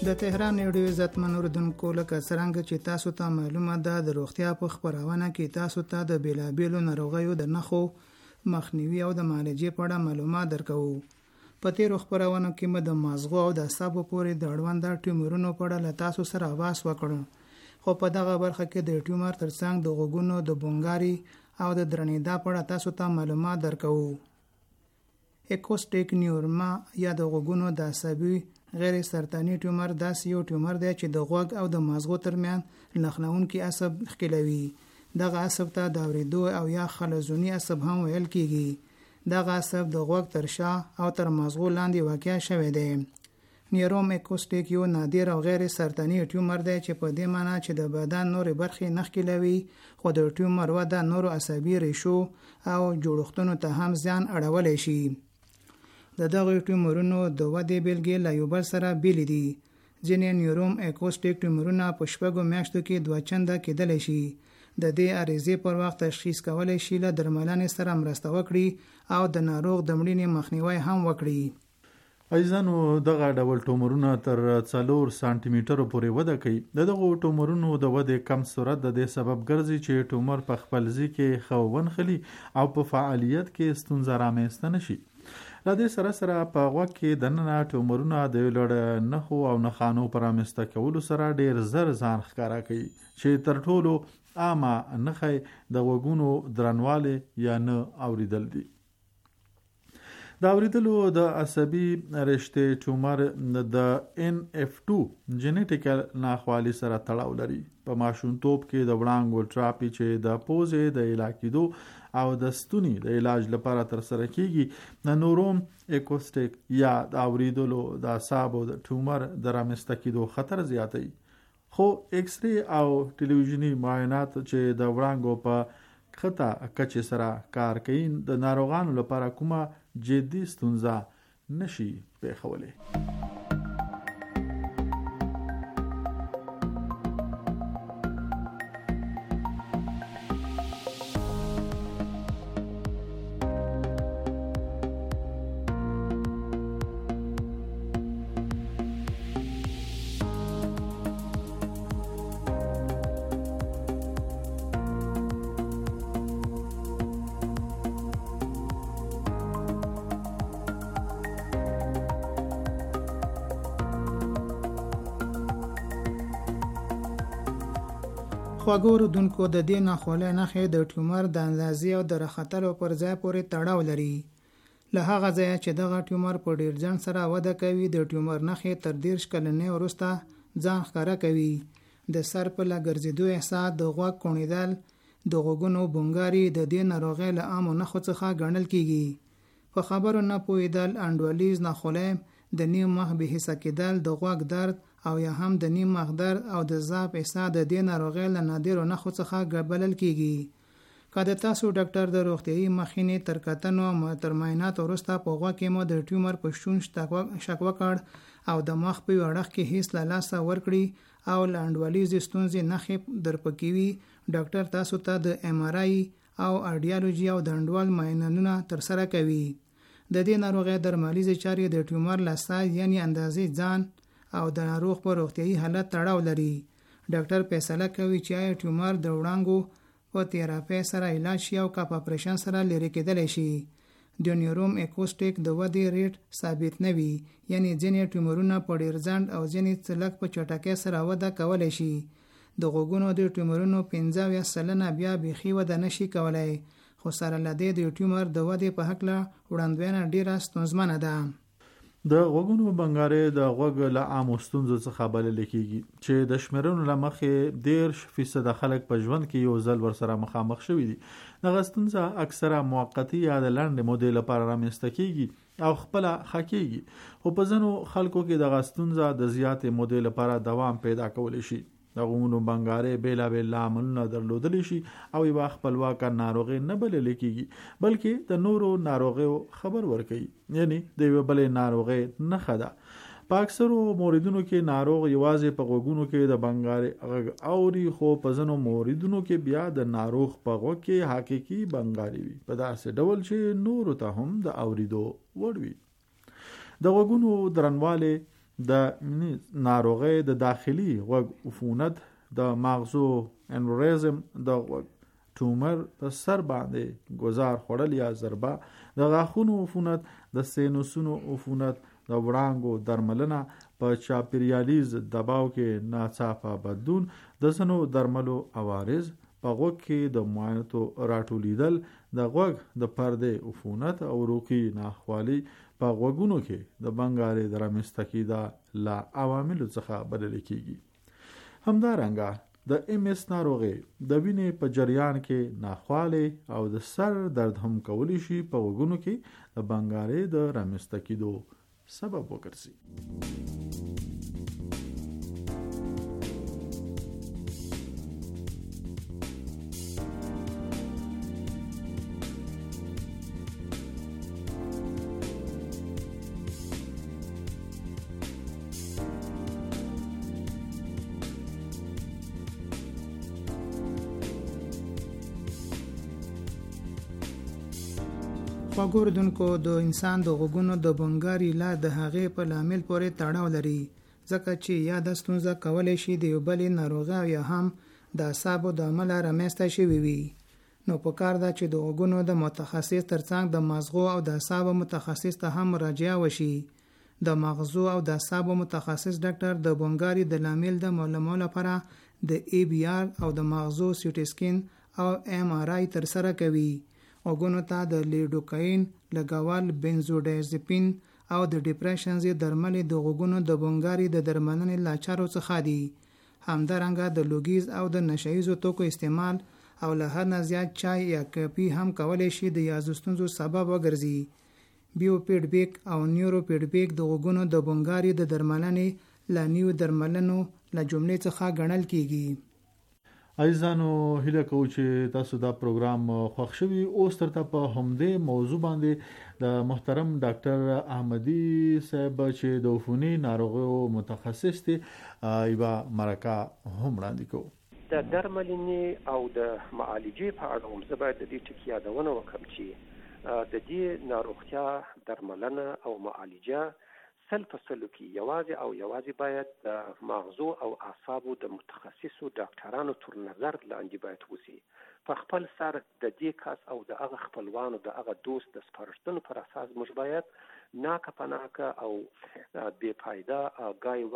د تهران ریډیو عزتمن اوریدونکو، لکه څرنګه چې تاسو ته معلومه ده د روغتیا په خپرونه کې تاسو ته د بیلابیلو ناروغیو د نښو مخنیوي او د معالجې په اړه معلومات درکوو. په تیرو خپرونو کې مو د مازغو او د اعصابو پورې د اړونده ټیومرونو په اړه له تاسو سره بحث وکړو، خو په دغه برخه کې د ټیومر ترڅنګ د غوږونو د بونګاري او د درنېدا په اړه تاسو ته معلومات درکوو. اکوسټیک نیورما یا د غوږونو د عصبي غیر سرطاني ټیومر داسې یو ټیومر دی چې د غوږ او د مازغو ترمنځ نښلونکي عصب ښکلوي. دغه عصب ته د اورېدو او یا خلزوني عصب هم ویل کېږي. دغه عصب د غوږ تر شا او تر مازغو لاندې واقع شوی دی. نیوروم اکوسټیک یو نادر او غیر سرطاني ټیومر دی چې په دې معنی چې د بدن نورې برخې نه ښکلوي، خو د ټیومر وده نورو عصبي ریشو او جوړښتونو ته هم زیان اړولی شي. د دغه ټیومرونو د ودې بیلګې له یو بل سره بیلې دي. ځینې نیوروم اکوسټیک ټیومرونه په 6 میاشتو کې 2 چنده کېدلی شي. د دې عریضې پر وخت تشخیص کولی شي له درملنې سره مرسته وکړي او د ناروغ د مړینې مخنیوی هم وکړي. عزیزانو، دغه ډول ټومرونه تر 4 سانتي میټرو پورې وده کوي. دغه ټومرونو د ودې کم سرعت د دې سبب ګرځي چې ټومر په خپل ځای کې ښه ونښلي او په فعالیت کې ستونزه رامنځته نشي. له دې سره په غوږ کې دننه ټومرونه د لړ نښو او نښانو پر رامنځته کولو سره ډیر زر ځان ښکارا کوي، چې تر ټولو عامه نښه د غوږونو درنواله یا نه اوریدل دي. د اوریدلو د عصبي رشتې ټیومر د NF2 جینیټیکل ناخوالي سره تړاو لري. په ماشومتوب کې د وړانګو ټراپي چې د پوزې د علاقېدو او د ستوني د علاج لپاره تر سره کیږي، د نیوروم اکوسټیک یا د اوریدلو د اعصابو د ټیومر د رامنځته کېدو خطر زیاتوي. خو ایکس ری او ټلویزیوني معاینات چې د وړانګو په خطا کچې سره کار کوي د ناروغانو لپاره کومه جدي ستونزه نشي پېښولی. خواږه اوریدونکو، د دې ناخوالۍ نښې د ټیومر د اندازې او د راختلو پر ځای پورې تړاو لري. له هغه ځایه چې دغه ټیومر په ډیر ځنډ سره وده کوي، د ټیومر نښې تر 30 کلنې وروسته ځان ښکاره کوي. د سر په لګرځېدو احساس، د غوږ کوڼېدل، د غوږونو بونګاري د دې ناروغۍ له عامو نښو څخه ګڼل کېږي. په خبرو نه پوهېدل، انډولیز ناخوالۍ، د نیم مخ بې حسه کېدل، د غوږ درد او یا هم د نیم مخ درد او د ضعف احساس د دې ناروغۍ له نادرو نښو څخه بلل کېږي. که د تاسو ډاکټر د روغتیایي مخینې تر کتنو او تر معایناتو وروسته په غوږ کې مو د ټیومر په شتون شک وکړ او د مخ په یو اړخ کې هیڅ له لاسه ورکړي او له انډولیزې ستونزې نښې درپکوي، ډاکټر تاسو ته د MRI او رادیولوژي او د انډول معاینونه ترسره کوي. د دې ناروغۍ درملیزې چارې د ټیومر له سایز یعنی اندازې ځان او د ناروغ په روغتیایي حالت تړاو لري. ډاکټر فیصله کوي چې آیا ټیومر د وړانګو په تیراپۍ سره علاج شي او که په اپریشن سره لرې کېدلی شي. د نیوروم اکوسټیک د ودې ریټ ثابت نه وي، یعنی ځینې ټیومرونه په ډیر ځنډ او ځینې لږ په چټکۍ سره وده کولی شي. د غوږونو د ټیومرونو 15% بیا بیخي وده نشي کولی، خو سره له دې د ټیومر د ودې په هکله وړاندوینه ډیره ستونزمنه ده. د غوږونو بنګارې د غوږ له عامو ستونزو څخه بلل کېږي چې د شمیرونو له مخې 10% خلک په ژوند کې یو ځل ورسره مخامخ شوي دي. دغه ستونزه اکثره موقتی یا د لنډې مودې لپاره رامنځته کېږي او خپله ښه کېږي، خو په ځینو خلکو کې دغه ستونزه د زیاتې مودې لپاره دوام پیدا کولی شي. د غوږونو بنګارې بیلابیل عاملونه درلودلی شي او یوه خپلواکه ناروغي نه بلل کېږي، بلکې د نورو ناروغیو خبر ورکوي، یعنی د یوې بلې ناروغۍ نښه ده. په اکثرو موردونو کې ناروغ یوازې په غوږونو کې د بنګارې غږ اوري، خو په ځینو موردونو کې بیا د ناروغ په غوږ کې حقیقي بنګارې وي، په داسې ډول چې نورو ته هم د اوریدو وړ وي. د غوږونو درنواله د ناروغي د داخلي غوږ عفونت، د مغزو انوریزم، د غوږ ټومر، د سر باندې گزار خوړل یا ضربه، د غاښونو عفونت، د سینوسونو عفونت، د وړانګو درملنه، په چاپیریالیز دباو کې ناڅاپه بدلون، د ځینو درملو عوارض، په غوږ کې د معایناتو راټولیدل، د غوږ د پردې عفونت او روقي ناخوالي، په غوږونو کې د بنګارې د رامنځته کېدا له عواملو څخه بلل کېږي. همدارنګه د ام اس ناروغي د وینې په جریان کې ناخواله او د سر درد هم کولی شي په وګونو کې د بنګارې د رامنځته کېدو سبب وګرځي. خواږه اورېدونکو، د انسان د غوږونو د بنګاري علاج د هغې په لامل پورې تړاو لري، ځکه چې یا د ستونزه کولی شي د یو بلې ناروغۍ او یا هم د اعصابو د امله رامنځته شوي وي. نو پکار ده چې د غوږونو د متخصص ترڅنګ د مغزو او د اعصابو متخصص ته هم مراجعه وشي. د مغزو او د اعصابو متخصص ډاکټر د بنګاري د لامل د معلومولو لپاره د ای بی آر او د مغزو سیټي سکین او ام آر آی ترسره کوي. غوږونو ته د لیډوکاین لګول، بنزودایزپین او د ډیپریشن ضد درمل د غوږونو د بنګاري د درملنې له چارو څخه دي. همدارنګه د لوګیز او د نشهیزو توکو استعمال او له هر نه زیات چای یا کافي هم کولی شي د یازو ستونزو سبب وګرځي. بیو فیډبیک او نیورو فیډبیک د غوږونو د بنګاري د درملنې له نیو درملنو له جملې څخه ګڼل کیږي. عزیزانو، هیله کوم چې تاسو دا پروګرام خوښ شوي. اوس ترته په همدې موضوع باندې د محترم ډاکټر احمدي صاحب چې د عفوني ناروغیو متخصص دي یوه مرکه هم وړاندې کوو. د درملنې او د معالجې په اړه هم زه باید د دې ټکي یادونه وکړم چې د دې ناروغتیا درملنه او معالجه سل په سلو کې یوازې باید د مغزو او اعصابو د متخصصو ډاکټرانو تر نظر لاندې باید وشي. په خپل سر د دې کس او د هغه خپلوانو د هغه دوست د سپارښتنو پر اساس موږ باید ناکه په ناکه او بې فایده ګای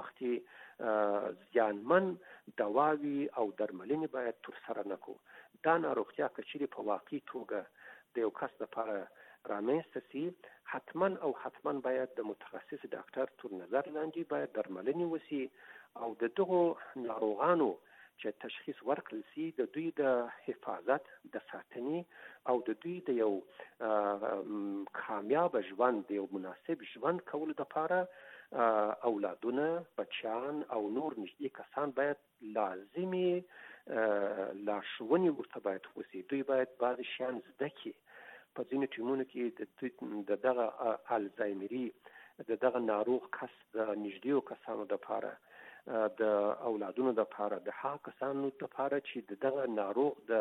وختي زیانمن دواوي او درملنې باید ترسره نه کړو. دا ناروغتیا که چیرې په واقعي توګه د یو کس لپاره رامنځته سي، حتما باید د متخصص ډاکټر تر نظر لاندې باید درملنې وشي او د دغو ناروغانو چې تشخیص ورکړل سي د دوی د حفاظت، د ساتنې او د دوی د یو کامیاب ژوند، د یو مناسب ژوند کولو لپاره اولادونه، بچیان او نور نږدې کسان باید لازمي لارښوونې ورته باید وشي. دوی باید بعضې شیان زده کړي. په ځینو ټیمونو کې د دغه الزایمري، د دغه ناروغ کس د نږدې کسانو لپاره، د اولادونو لپاره، د هغه کسانو لپاره چې د دغه ناروغ د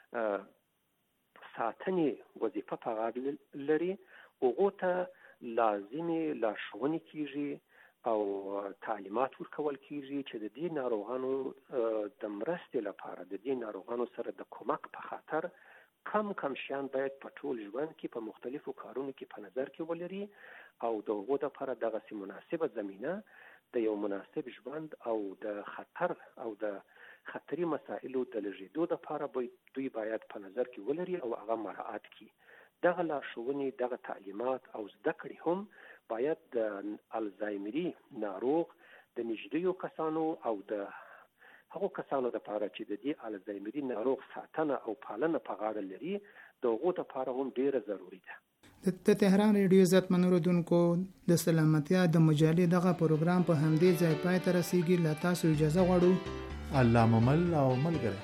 ساتنې وظیفه په غاړه لري، هغو ته لازمي لارښوونې کیږي او تعلیمات ورکول کیږي چې د دې ناروغانو د مرستې لپاره، د دې ناروغانو سره د کومک په خاطر کم شیان باید په ټول ژوند کې په مختلفو کارونو کې په نظر کې ولري او د هغو لپاره دغسې مناسبه زمینه د یو مناسب ژوند او د خطر او د خطري مسائلو د لږېدو لپاره دوی باید په نظر کې ولري او هغه مراعات کړي. دغه لارښوونې، دغه تعلیمات او زده کړې هم باید د الزایمري ناروغ د نږدې کسانو او د هغو کسانو لپاره چې د دې الزایمري ناروغ ساتنه او پالنه په غاړه لري، د هغو لپاره هم ډیره ضروري ده. د تهران ریډیو عزتمن اورېدونکو، د سلامتیا د مجلې دغه پروګرام په همدې ځای پای ته رسیږي. له تاسو اجازه غواړو. الله ممل او ملګری.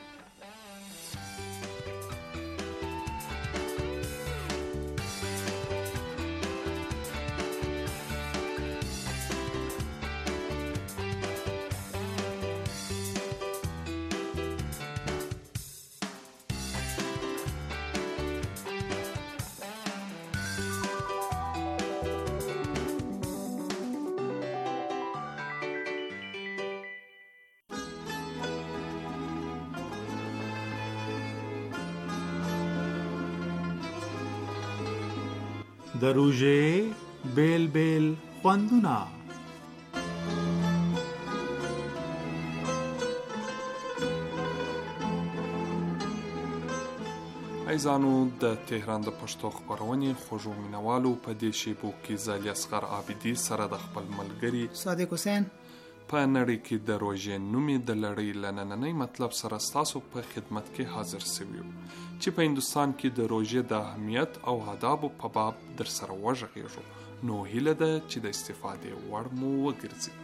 د روژې بیل بیل خوندونه. ایزانو د تهران د پښتو خبرونې خوږو مینوالو په دې شیبو کې زالی اصغر عابدي سره د خپل ملګري صادق حسین په نړۍ کې د روژې نومې د لړۍ له نننۍ مطلب سره ستاسو په خدمت کې حاضر سوي چې په هندوستان کې د روژې د اهمیت او آدابو په باب در سره وغږیږو. نو هیله ده چې د استفادې وړ مو وګرځي.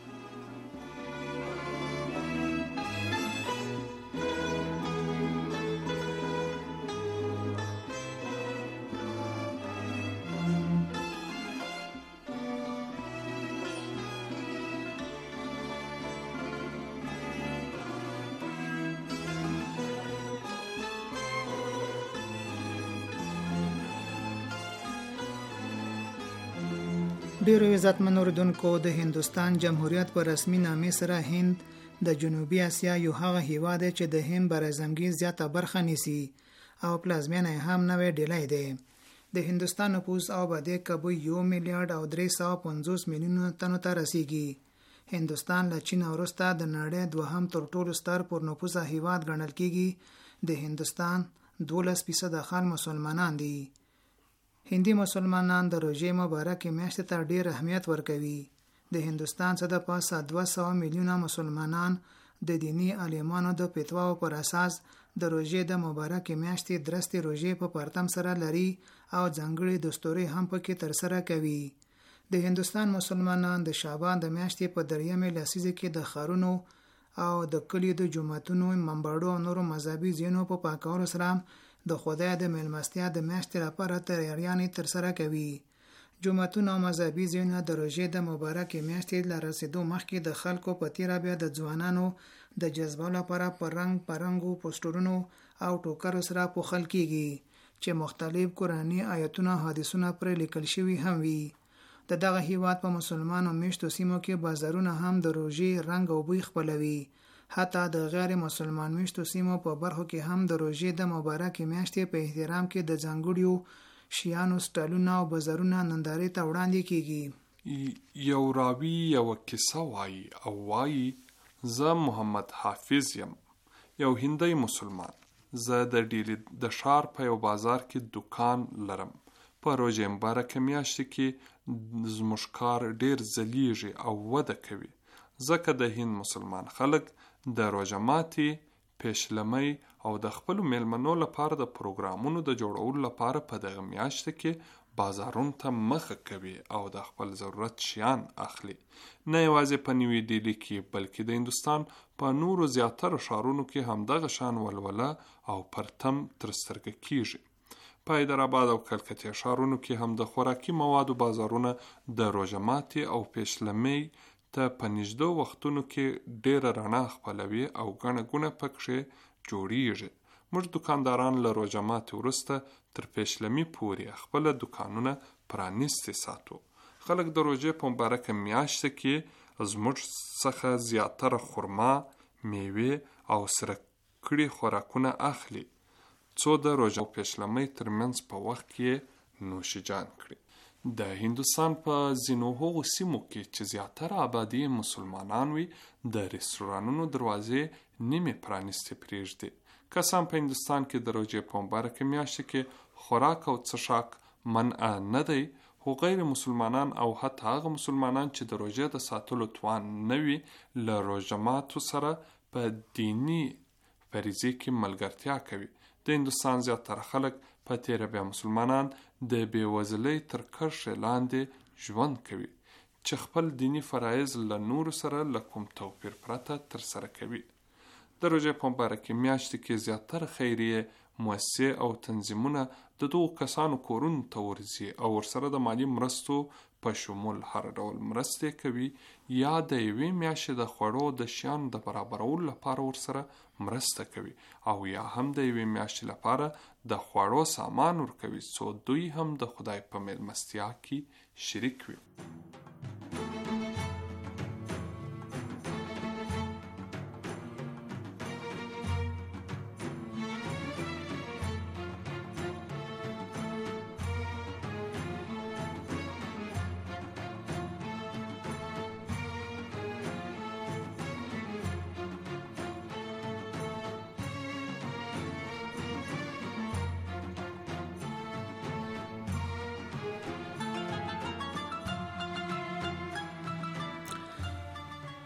ډیرو عزتمن اوریدونکو، د هندوستان جمهوریت په رسمي نامې سره هند د جنوبي اسیا یو هغه هیواد دی چې د هند براعظمګي زیاته برخه نیسي او پلازمینه هم نوې ډیلی دی. د هندوستان نفوس او آبادی کبو 1,350,000,000 تنو ته رسیږي. هندوستان له چین وروسته د نړۍ دوهم تر ټولو ستر پرنفوسه هیواد ګڼل کیږي. د هندوستان 12% خلک مسلمانان دي. هندي مسلمانان د روژې مبارکې میاشتې ته ډېر اهمیت ورکوي. د هندوستان څخه د پاسه 200 میلیونه مسلمانان د دینی عالمانو د فتواو پر اساس د روژې د مبارکې میاشتې درستې روژې په پرتم سره لري او ځانګړي دستوري هم پکې ترسره کوي. د هندوستان مسلمانان د شعبان د میاشتې په دریمې لسیزه کې د ښارونو او د کلیو د جوماتونو، منبرونو او نورو مذهبي ځایونو په پاکولو سره د خدای د میلمستیا د میاشتې لپاره تیاریانې ترسره کوي. جوماتونه او مذهبي ځایونه د روژې د مبارکې میاشتې له رسیدو مخکې د خلکو په تیره بیا د ځوانانو د جذبولو لپاره په رنګو پوسټرونو او ټوکرو سره پوښل کیږي چې مختلف قرآني آیتونه او حدیثونه پرې لیکل شوي هم وي. د دغه هیواد په مسلمانو میشتو سیمو کې بازارونه هم د روژې رنګ او بوی خپلوي. حتی د غیر مسلمان میشتو سیمو په برخو کې هم د روژې د مبارکې میاشتې په احترام کې د ځانګړیو شیانو سټالونه او بازارونه نندارې ته وړاندې کیږي. یو راوی یو کیسه وایي او وایي زه محمد حافظ یم، یو هندی مسلمان. زه د ډیلی د ښار په یو بازار کې دکان لرم. په روژې مبارکه میاشتې کې زموږ کار ډیر ځلیږي او وده کوي، ځکه د هند مسلمان خلک د روژه ماتي، پیشلمۍ او د خپلو میلمنو لپاره د پروګرامونو د جوړولو لپاره په دغه میاشته کې بازارونو ته مخه کوي او د خپل ضرورت شیان اخلي. نه یوازې په نیوی ډیلی کې بلکې د هندوستان په نورو زیاتره ښارونو کې هم دغه شان ولوله او پرتم تر سترګه کیږي. په حیدرآباد او کلکتې ښارونو کې هم د خوراکي موادو بازارونه د روژه ماتي او پیشلمۍ ته په نږدې وختونو کې ډیره رڼا خپلوي او ګڼه ګوڼه پکښې جوړیږي. موږ دکانداران له روژه ماتي وروسته تر پیشلمۍ پورې خپل دکانونه پرانیستي ساتو. خلک د روژې په مبارکه میاشته کې زموږ څخه زیاتره خرما، میوې او سره کړي خوراکونه اخلي، څو د روژه او پیشلمۍ ترمنځ په وخت کې نوشیجان کړي. د هندوستان په ځینو هغو سیمو کې چې زیاتره آبادي مسلمانان وي، د رستورانونو دروازې نیمې پرانیستې پرېږدي. کسان په هندوستان کې د روژې په مبارکه میاشته کې خوراک او څښاک منع نه دی، خو غیر مسلمانان او حتی هغه مسلمانان چې د روژې د ساتلو توان نه وي له روژه ماتو سره په دینی فریضې کې ملګرتیا کوي. د هندوستان زیاتره خلک په تیره بیا مسلمانان د بېوزلۍ تر کرښې لاندې ژوند کوي چې خپل دینی فرایض له نورو سره له کوم توپیر پرته ترسره کوي. د روژې په مبارکې میاشتې کې زیاتره خیریه مؤسسې او تنظیمونه د دغو کسانو کورونو ته ورځي او ورسره د مالی مرستو په شمول هر ډول مرستې کوي یا د یوې میاشتې د خوړو د شیانو د برابرولو لپاره ورسره مرسته کوي او یا هم د یوې میاشتې لپاره د خوړو سامان ورکوي څو دوی هم د خدای په میلمستیا کې شریک وي.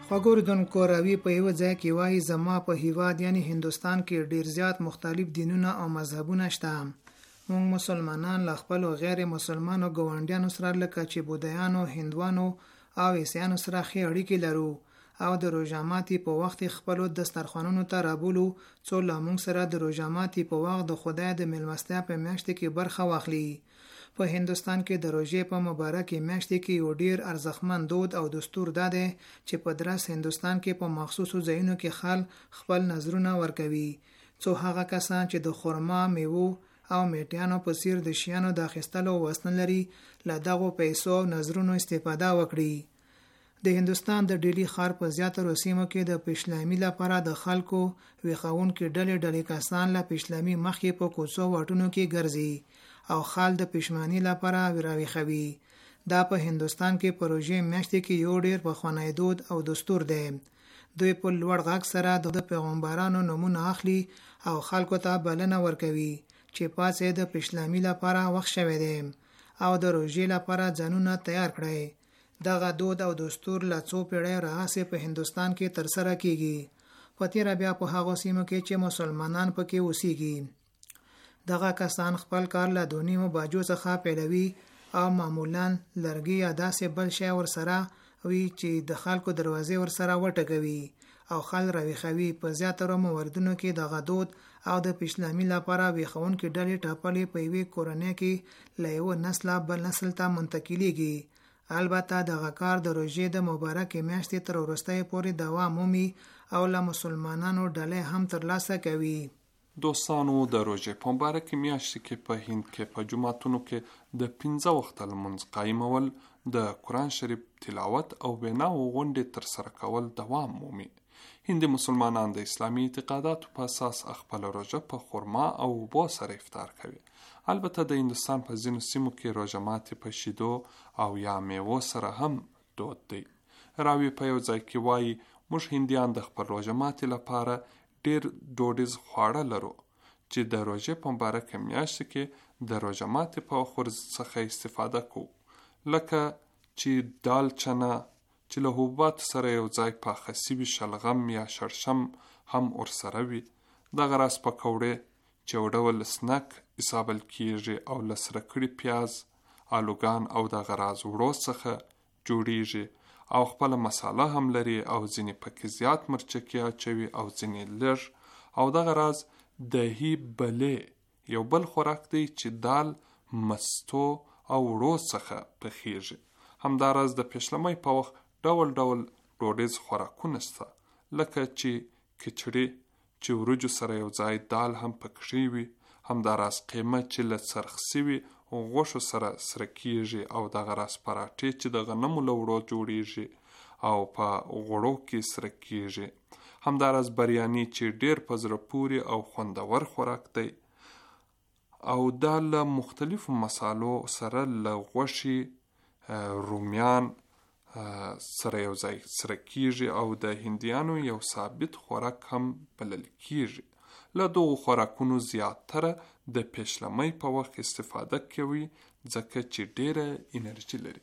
خوږو اورېدونکو راوي په یو ځای کې وایي زما په هیواد یعنی هندوستان کې ډیر زیات مختلف دینونه او مذهبونه شته. موږ مسلمانان له خپل غیر مسلمانو ګاونډیانو سره لکه چې بودایانو، هندوانو او عیسیانو سره ښې اړیکې لرو او د روژه ماتي په وخت خپل دسترخوانونو ته رابولو څو لا موږ سره د روژه ماتي په وخت د خدای د میلمستیا په میاشت کې برخه واخلي. په هندوستان کې د روژې په مبارکې میاشت کې یو ډیر ارزښتمن دود او دستور ده چې په درس هندوستان کې په مخصوصو ځایونو کې خلک خپل نظرونه ورکوي څو هغه کسان چې د خرما، میوو او میټیانو په څیر د شیانو د اخیستلو وس نه لري له دغو پیسو او نظرونو استفاده وکړي. د هندوستان د ډیلی ښار په زیاترو سیمو کې د پیشلامي لپاره د خلکو ویښونکي ډلې کسان له پیشلامي مخکې په کوڅو واټونو کې ګرځي او خال د پښمنۍ لپاره راويخوي. دا په هندوستان کې پروژې میاشتې کې یو ډیر پخوانی دود او دستور دی. دوی په لوړ غږ سره د پیغمبرانو نمونه اخلي او خلکو ته بلنه ورکوي چې پاتې د پښلامي لپاره وخت شوی دی او د روژې لپاره ځانونه تیار کړئ. دغه دود او دستور له څو پیړیو راهیسې په هندوستان کې ترسره کیږي. په تیره بیا په هغو سیمو کې چې مسلمانان پکې اوسېږي. دغه کسان خپل کار له 2.5 بجو څخه پیلوي او معمولا لرګي یا داسې بل شی ورسره وي چې د خلکو دروازې ورسره وټکوي او خل راويخوي. په زیاترو موردونو کې دغه دود او د پښلامي لپاره ویښونکي ډلې ټاپلې په یوې کورنۍ کې له یو نسل بل نسل ته منتقلیږي. البته دغه کار د روژې د مبارکې میاشتې تر وروستۍ پورې دوام مومي او له مسلمانانو ډلې هم ترلاسه کوي. دوستانو د روژې په مبارکې میاشت کې په هند کې په جماعتونو کې د 15 وخت لمونځ قایمول، د قرآن شریف تلاوت او ویناو غونډې تر سره کول دوام مومي. هندي مسلمانان د اسلامي اعتقاداتو په اساس خپل روژه په خرما او اوبو سره افطار کوي. البته د هندوستان په ځینو سیمو کې روژه ماتي په شیدو او یا میوو سره هم دود دی. راوي په یو ځای کې وایي موږ هندیان د خپل روژه ماتي لپاره ډیر ډوډیز خواړه لرو چې د روژې په مبارکه میاشت کې د روژه ماتي په خورز څخه استفاده کوو، لکه چې دال چنه چې له حبوباتو سره یو ځای پاخه سوي شلغم یا شړشم هم ورسره وي. دغه راز پکوړې چې یو ډول سنک حسابل کیږي او له سره کړي پیاز، آلوګان او دغه راز وړو څخه جوړیږي او خپل مساله هم لري او ځینې پکې زیات مرچکي اچوي او ځینې لږ. او دغه راز دهی بلې یو بل خوراک دی چې دال، مستو او وړو څخه پخیږي. همداراز د پښلمۍ په وخت ډول ډول ډوډیز خوراکونه شته، لکه چې کچړي چې ورجو سره یو ځای دال هم پکښې وي. همداراز قیمه چې له څرخ سوي غوښو سره سره کیږي او دغه راز پراټې چې د غنمو له وړو جوړیږي او په غوړو کې سره کیږي. همداراز بریاني چې ډیر په زړه پورې او خوندور خوراک دی او دا له مختلفو مسالو سره له غوښې، رومیان سره یو ځای سره کیږي او د هندیانو یو ثابت خوراک هم بلل کیږي. له دغو خوراکونو زیاتره د پښلمۍ په وخت استفاده کوي ځکه چې ډیره انرژي لري.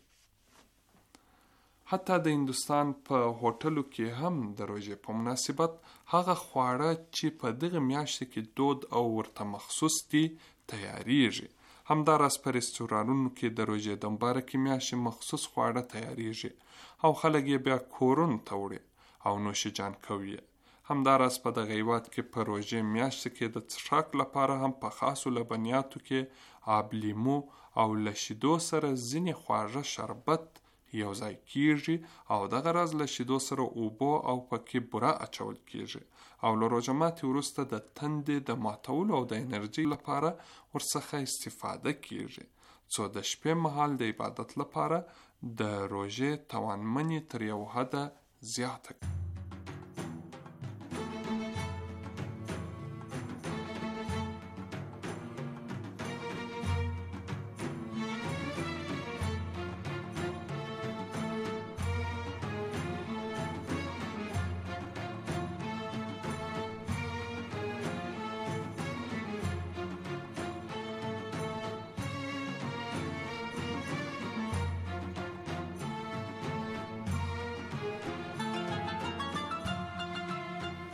حتی د هندوستان په هوټلو کې هم د روژې په مناسبت هغه خواړه چې په دغه میاشت کې دود او ورته مخصوص دي تیاریږي. همداراز په رستورانونو کې د روژې د مبارکې میاشتې مخصوص خواړه تیاریږي او خلک یې بیا کورونو ته وړي او نوشیجان کوي. همداراز په دغه هیواد کې په روژې میاشت کې د څښاک لپاره هم په خاصو لبنیاتو کې آب لیمو او له شیدو سره ځینې خواږه شربت یو ځای کیږي او دغه راز له شیدو سره اوبو او پکې بوره اچول کیږي او له روژه ماتي وروسته د تندې د ماتولو او د انرژي لپاره ورڅخه استفاده کیږي څو د شپې مهال د عبادت لپاره د روژې توانمني تر یو حده زیاته کړي.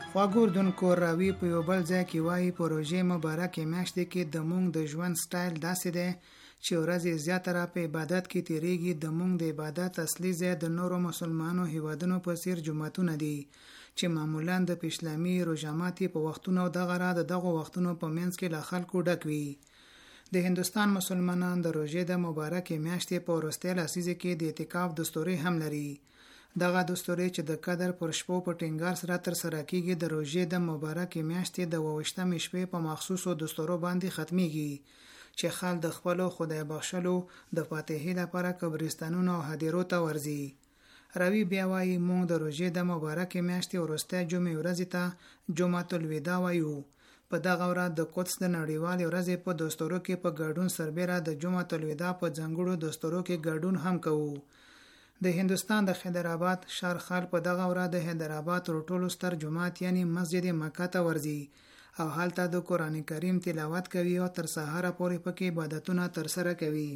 خواږه اردوونکو راوي په یو بل ځای کې وایي په روژې مبارکې میاشتې کې د مونږ د ژوند سټایل داسې دی چې ورځې زیاتره په عبادت کې تیریږي. د مونږ د عبادت اصلي ځای د نورو مسلمانو هیوادونو په څیر جوماتونه دي چې معمولا د اسلامي روژه ماتي په وختونو دغه وختونو په منځ کې له خلکو ډک وي. د هندوستان مسلمانان د روژې د مبارکې میاشتې په وروستۍ لسیزه کې د اعتکاف دستوري هم لري. دغه دستوري چې د قدر پر شپو په ټینګار سره تر سره کیږي د روژې د مبارکې میاشتې د 28مې شپې په مخصوصو دستورو باندې ختميږي چې خلک د خپل خدای بخښلو د فاتحې لپاره قبرستانونو او هدیرو ته ورځي. راوی بیا وایي موږ د روژې د مبارکې میاشتې وروستۍ جمعې ورځې ته جمعة الوداع وایو. په دغه ورځ د قدس د نړیوالې ورځې په دستورو کې په ګډون سربېره د جمعة الوداع په ځانګړو دستورو کې ګډون هم کوو. د هندوستان د حیدرآباد ښار خلک په دغه ورځ د حیدرآباد تر ټولو ستر جومات یعنی مسجد مکه ته ورځي او هلته د قرآن کریم تلاوت کوي او تر سهاره پورې پکې عبادتونه ترسره کوي.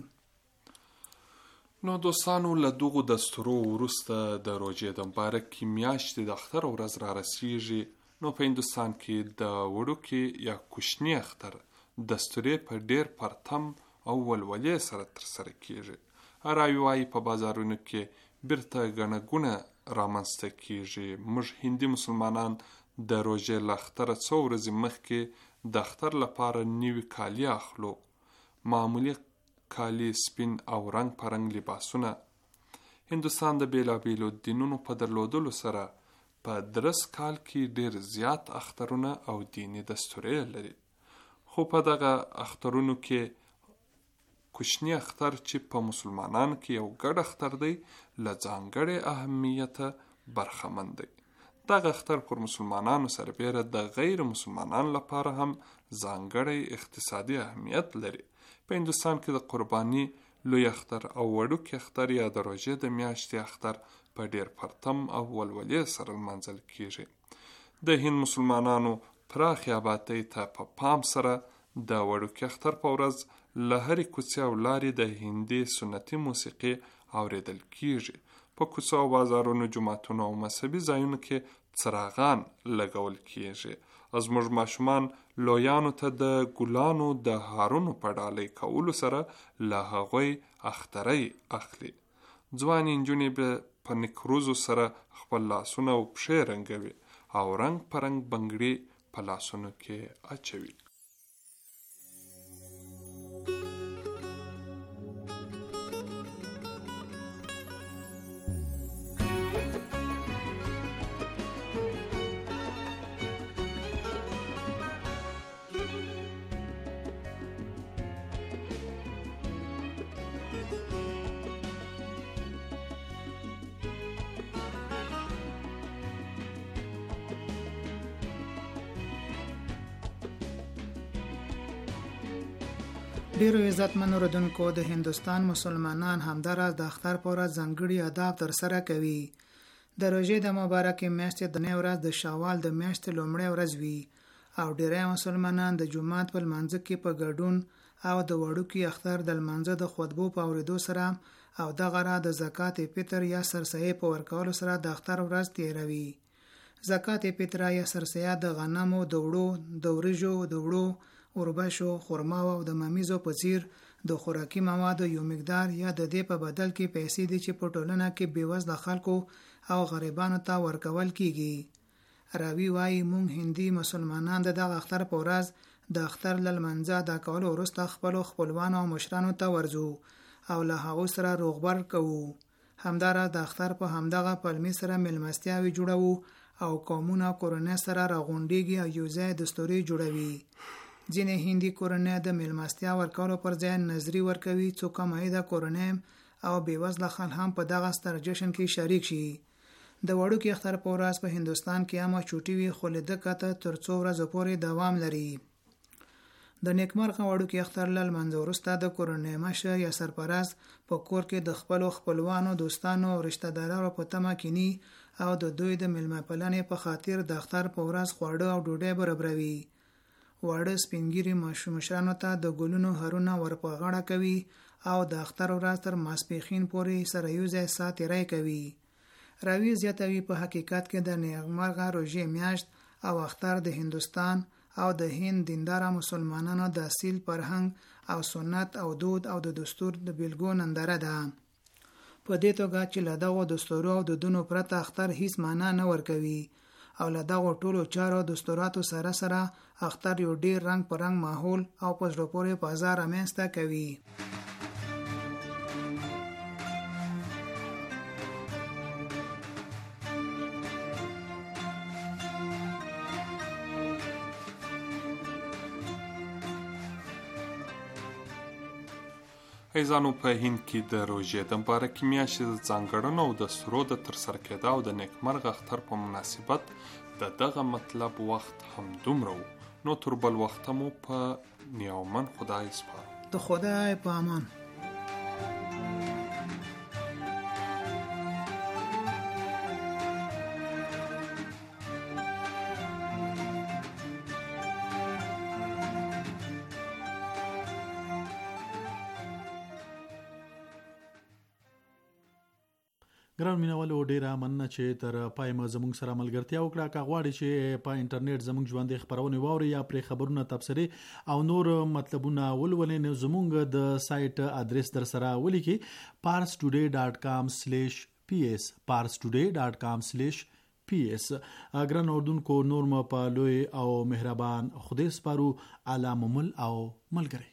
نو دوستانو له دغو دستورو وروسته د روژې د مبارکې میاشتې د اختر ورځ را رسیږي. نو په هندوستان کې د وړوکي یا کوچني اختر دستورې په ډیر پرتم او ولولې سره ترسره کیږي. راوی وایي په بازارونو کې بیرته ګڼه ګوڼه رامنځته کیږي. موږ هندي مسلمانان د روژې له اختره څو ورځې مخکې د اختر لپاره نوي کالي اخلو. معمولی کالي، سپین او رنګ په رنګ لباسونه. هندوستان د بیلابیلو دینونو په درلودلو سره په درس کال کې ډیر زیات اخترونه او دینی دستورې لري. خو په دغه اخترونو کې کوچنی اختر چې په مسلمانانو کې یو ګډ اختر دی له ځانګړې اهمیته برخمن دی. دغه اختر پر مسلمانانو سربېره د غیر مسلمانانو لپاره هم ځانګړی اقتصادي اهمیت لري. په هندوستان کې د قرباني لوی اختر او وړوکی اختر یا د روژې د میاشتې اختر په ډیر پرتم او ولولې سره لمانځل کیږي. د هند مسلمانانو پراخې آبادۍ ته په پام سره د وړوکی اختر په ورځ له هرې کوڅې او لارې د هندي سنتي موسیقي اوریدل کیږي. په کوڅو او بازارونو، جوماتونو او مذهبي ځایونو کې څراغان لګول کیږي. زموږ ماشومان لویانو ته د ګلانو د هارونو په ډالۍ کولو سره له هغوی اخترۍ اخلي. ځوانې نجونې به په نکروزو سره خپل لاسونه او پښې رنګوي او رنګ په رنګ بنګړي په لاسونو کې اچوي. ډیرو عزتمنو اوریدونکو، د هندوستان مسلمانان همداراز د اختر په ورځ ځانګړي آداب ترسره کوي. د روژې د مبارکې میاشتې د نوې ورځ د شوال د میاشتې لومړۍ ورځ وي او ډیری مسلمانان د جومات په لمانځه کې په ګډون او د وړوکي اختر د لمانځه د خطبو په اوریدو سره او دغه را د زکات فطر یا سرسایې په ورکولو سره د اختر ورځ تیروي. زکات فطر یا سرسایه د غنمو، د وړو، د وریجو، د وړو، اوربشو، خرما او د ممیزو په څیر د خوراکي موادو یو مقدار یا د دې په بدل کې پیسې دي چې په ټولنه کې بېوزله خلکو او غریبانو ته ورکول کیږي. راوی وایي مونږ هندي مسلمانان د دغه اختر په ورځ د اختر له لمانځه ادا کولو وروسته خپلوانو او مشرانو ته ورځو او له هغوی سره روغبړ کوو. همداراز د اختر په همدغه پلمې سره میلمستیاوې جوړوو او قومونه کورنۍ سره راغونډېږي او یو ځای دستوري جوړوي. ځینې هندي کورنۍ د میلمستیا ورکولو پر ځای نظري ورکوي څو کمه د کورنۍ او بېوزله خلک هم په دغه ستر جشن کې شریک شي. د وړوکي اختر په ورځ په هندوستان کې عامه چوټي وي خو له دقت تر څو ورځې پورې دوام لري. د نیکمرغه وړوکي اختر له لمانځه وروسته د کورنۍ مشر یا سرپرست په کور کې د خپلوانو، دوستانو او رشتہ دارانو په تمه کینی او د دوی د میلمه پالنې په خاطر د اختر په ورځ خواړه او ډوډۍ برابروي. واړه سپینګیري مشرانو ته د ګلونو هارونه ورپه غاړه کوي او د اختر ورځ تر ماسپښین پورې سره یو ځای ساعت تیری کوي. راوی زیاتوي په حقیقت کې د نیکمرغه روژې میاشت او اختر د هندوستان او د هند دیندار مسلمانانو د اصیل فرهنګ او سنت او دود او د دستور د بیلګو ننداره ده. په دې توګه چې له دغو دستورو او دودونو پرته اختر هیڅ معنا نه ورکوي او له دغو ټولو چارو دستوراتو سره سره اختر یو ډیر رنګ په رنګ ماحول او په زړه پورې فضا رامنځته کوي. ایزانو په هند کې د روژې د مبارکې میاشتې د ځانګړنو او دستورو د ترسره کېدا او د نیکمرغه اختر په مناسبت د دغه مطلب وخت همدومره و. نو تر بل وخته مو په نیومن خدای سپارو. د خدای په امان. ګران مینوالو ډیره مننه چې تر پای ما زموږ سره ملګرتیا وکړه. که غواړئ چې په انټرنیټ زموږ ژوند خبرونه واوري یا پرې خبرونه تبصرې او نور مطلبونه ولولئ، نو زموږ د سایت ادرس در سره ولیکئ parstoday.com/ps parstoday.com/ps. ګران اوردونکو نور م په لوی او مهربان خدای سپارو. اعلی ممل او ملګری.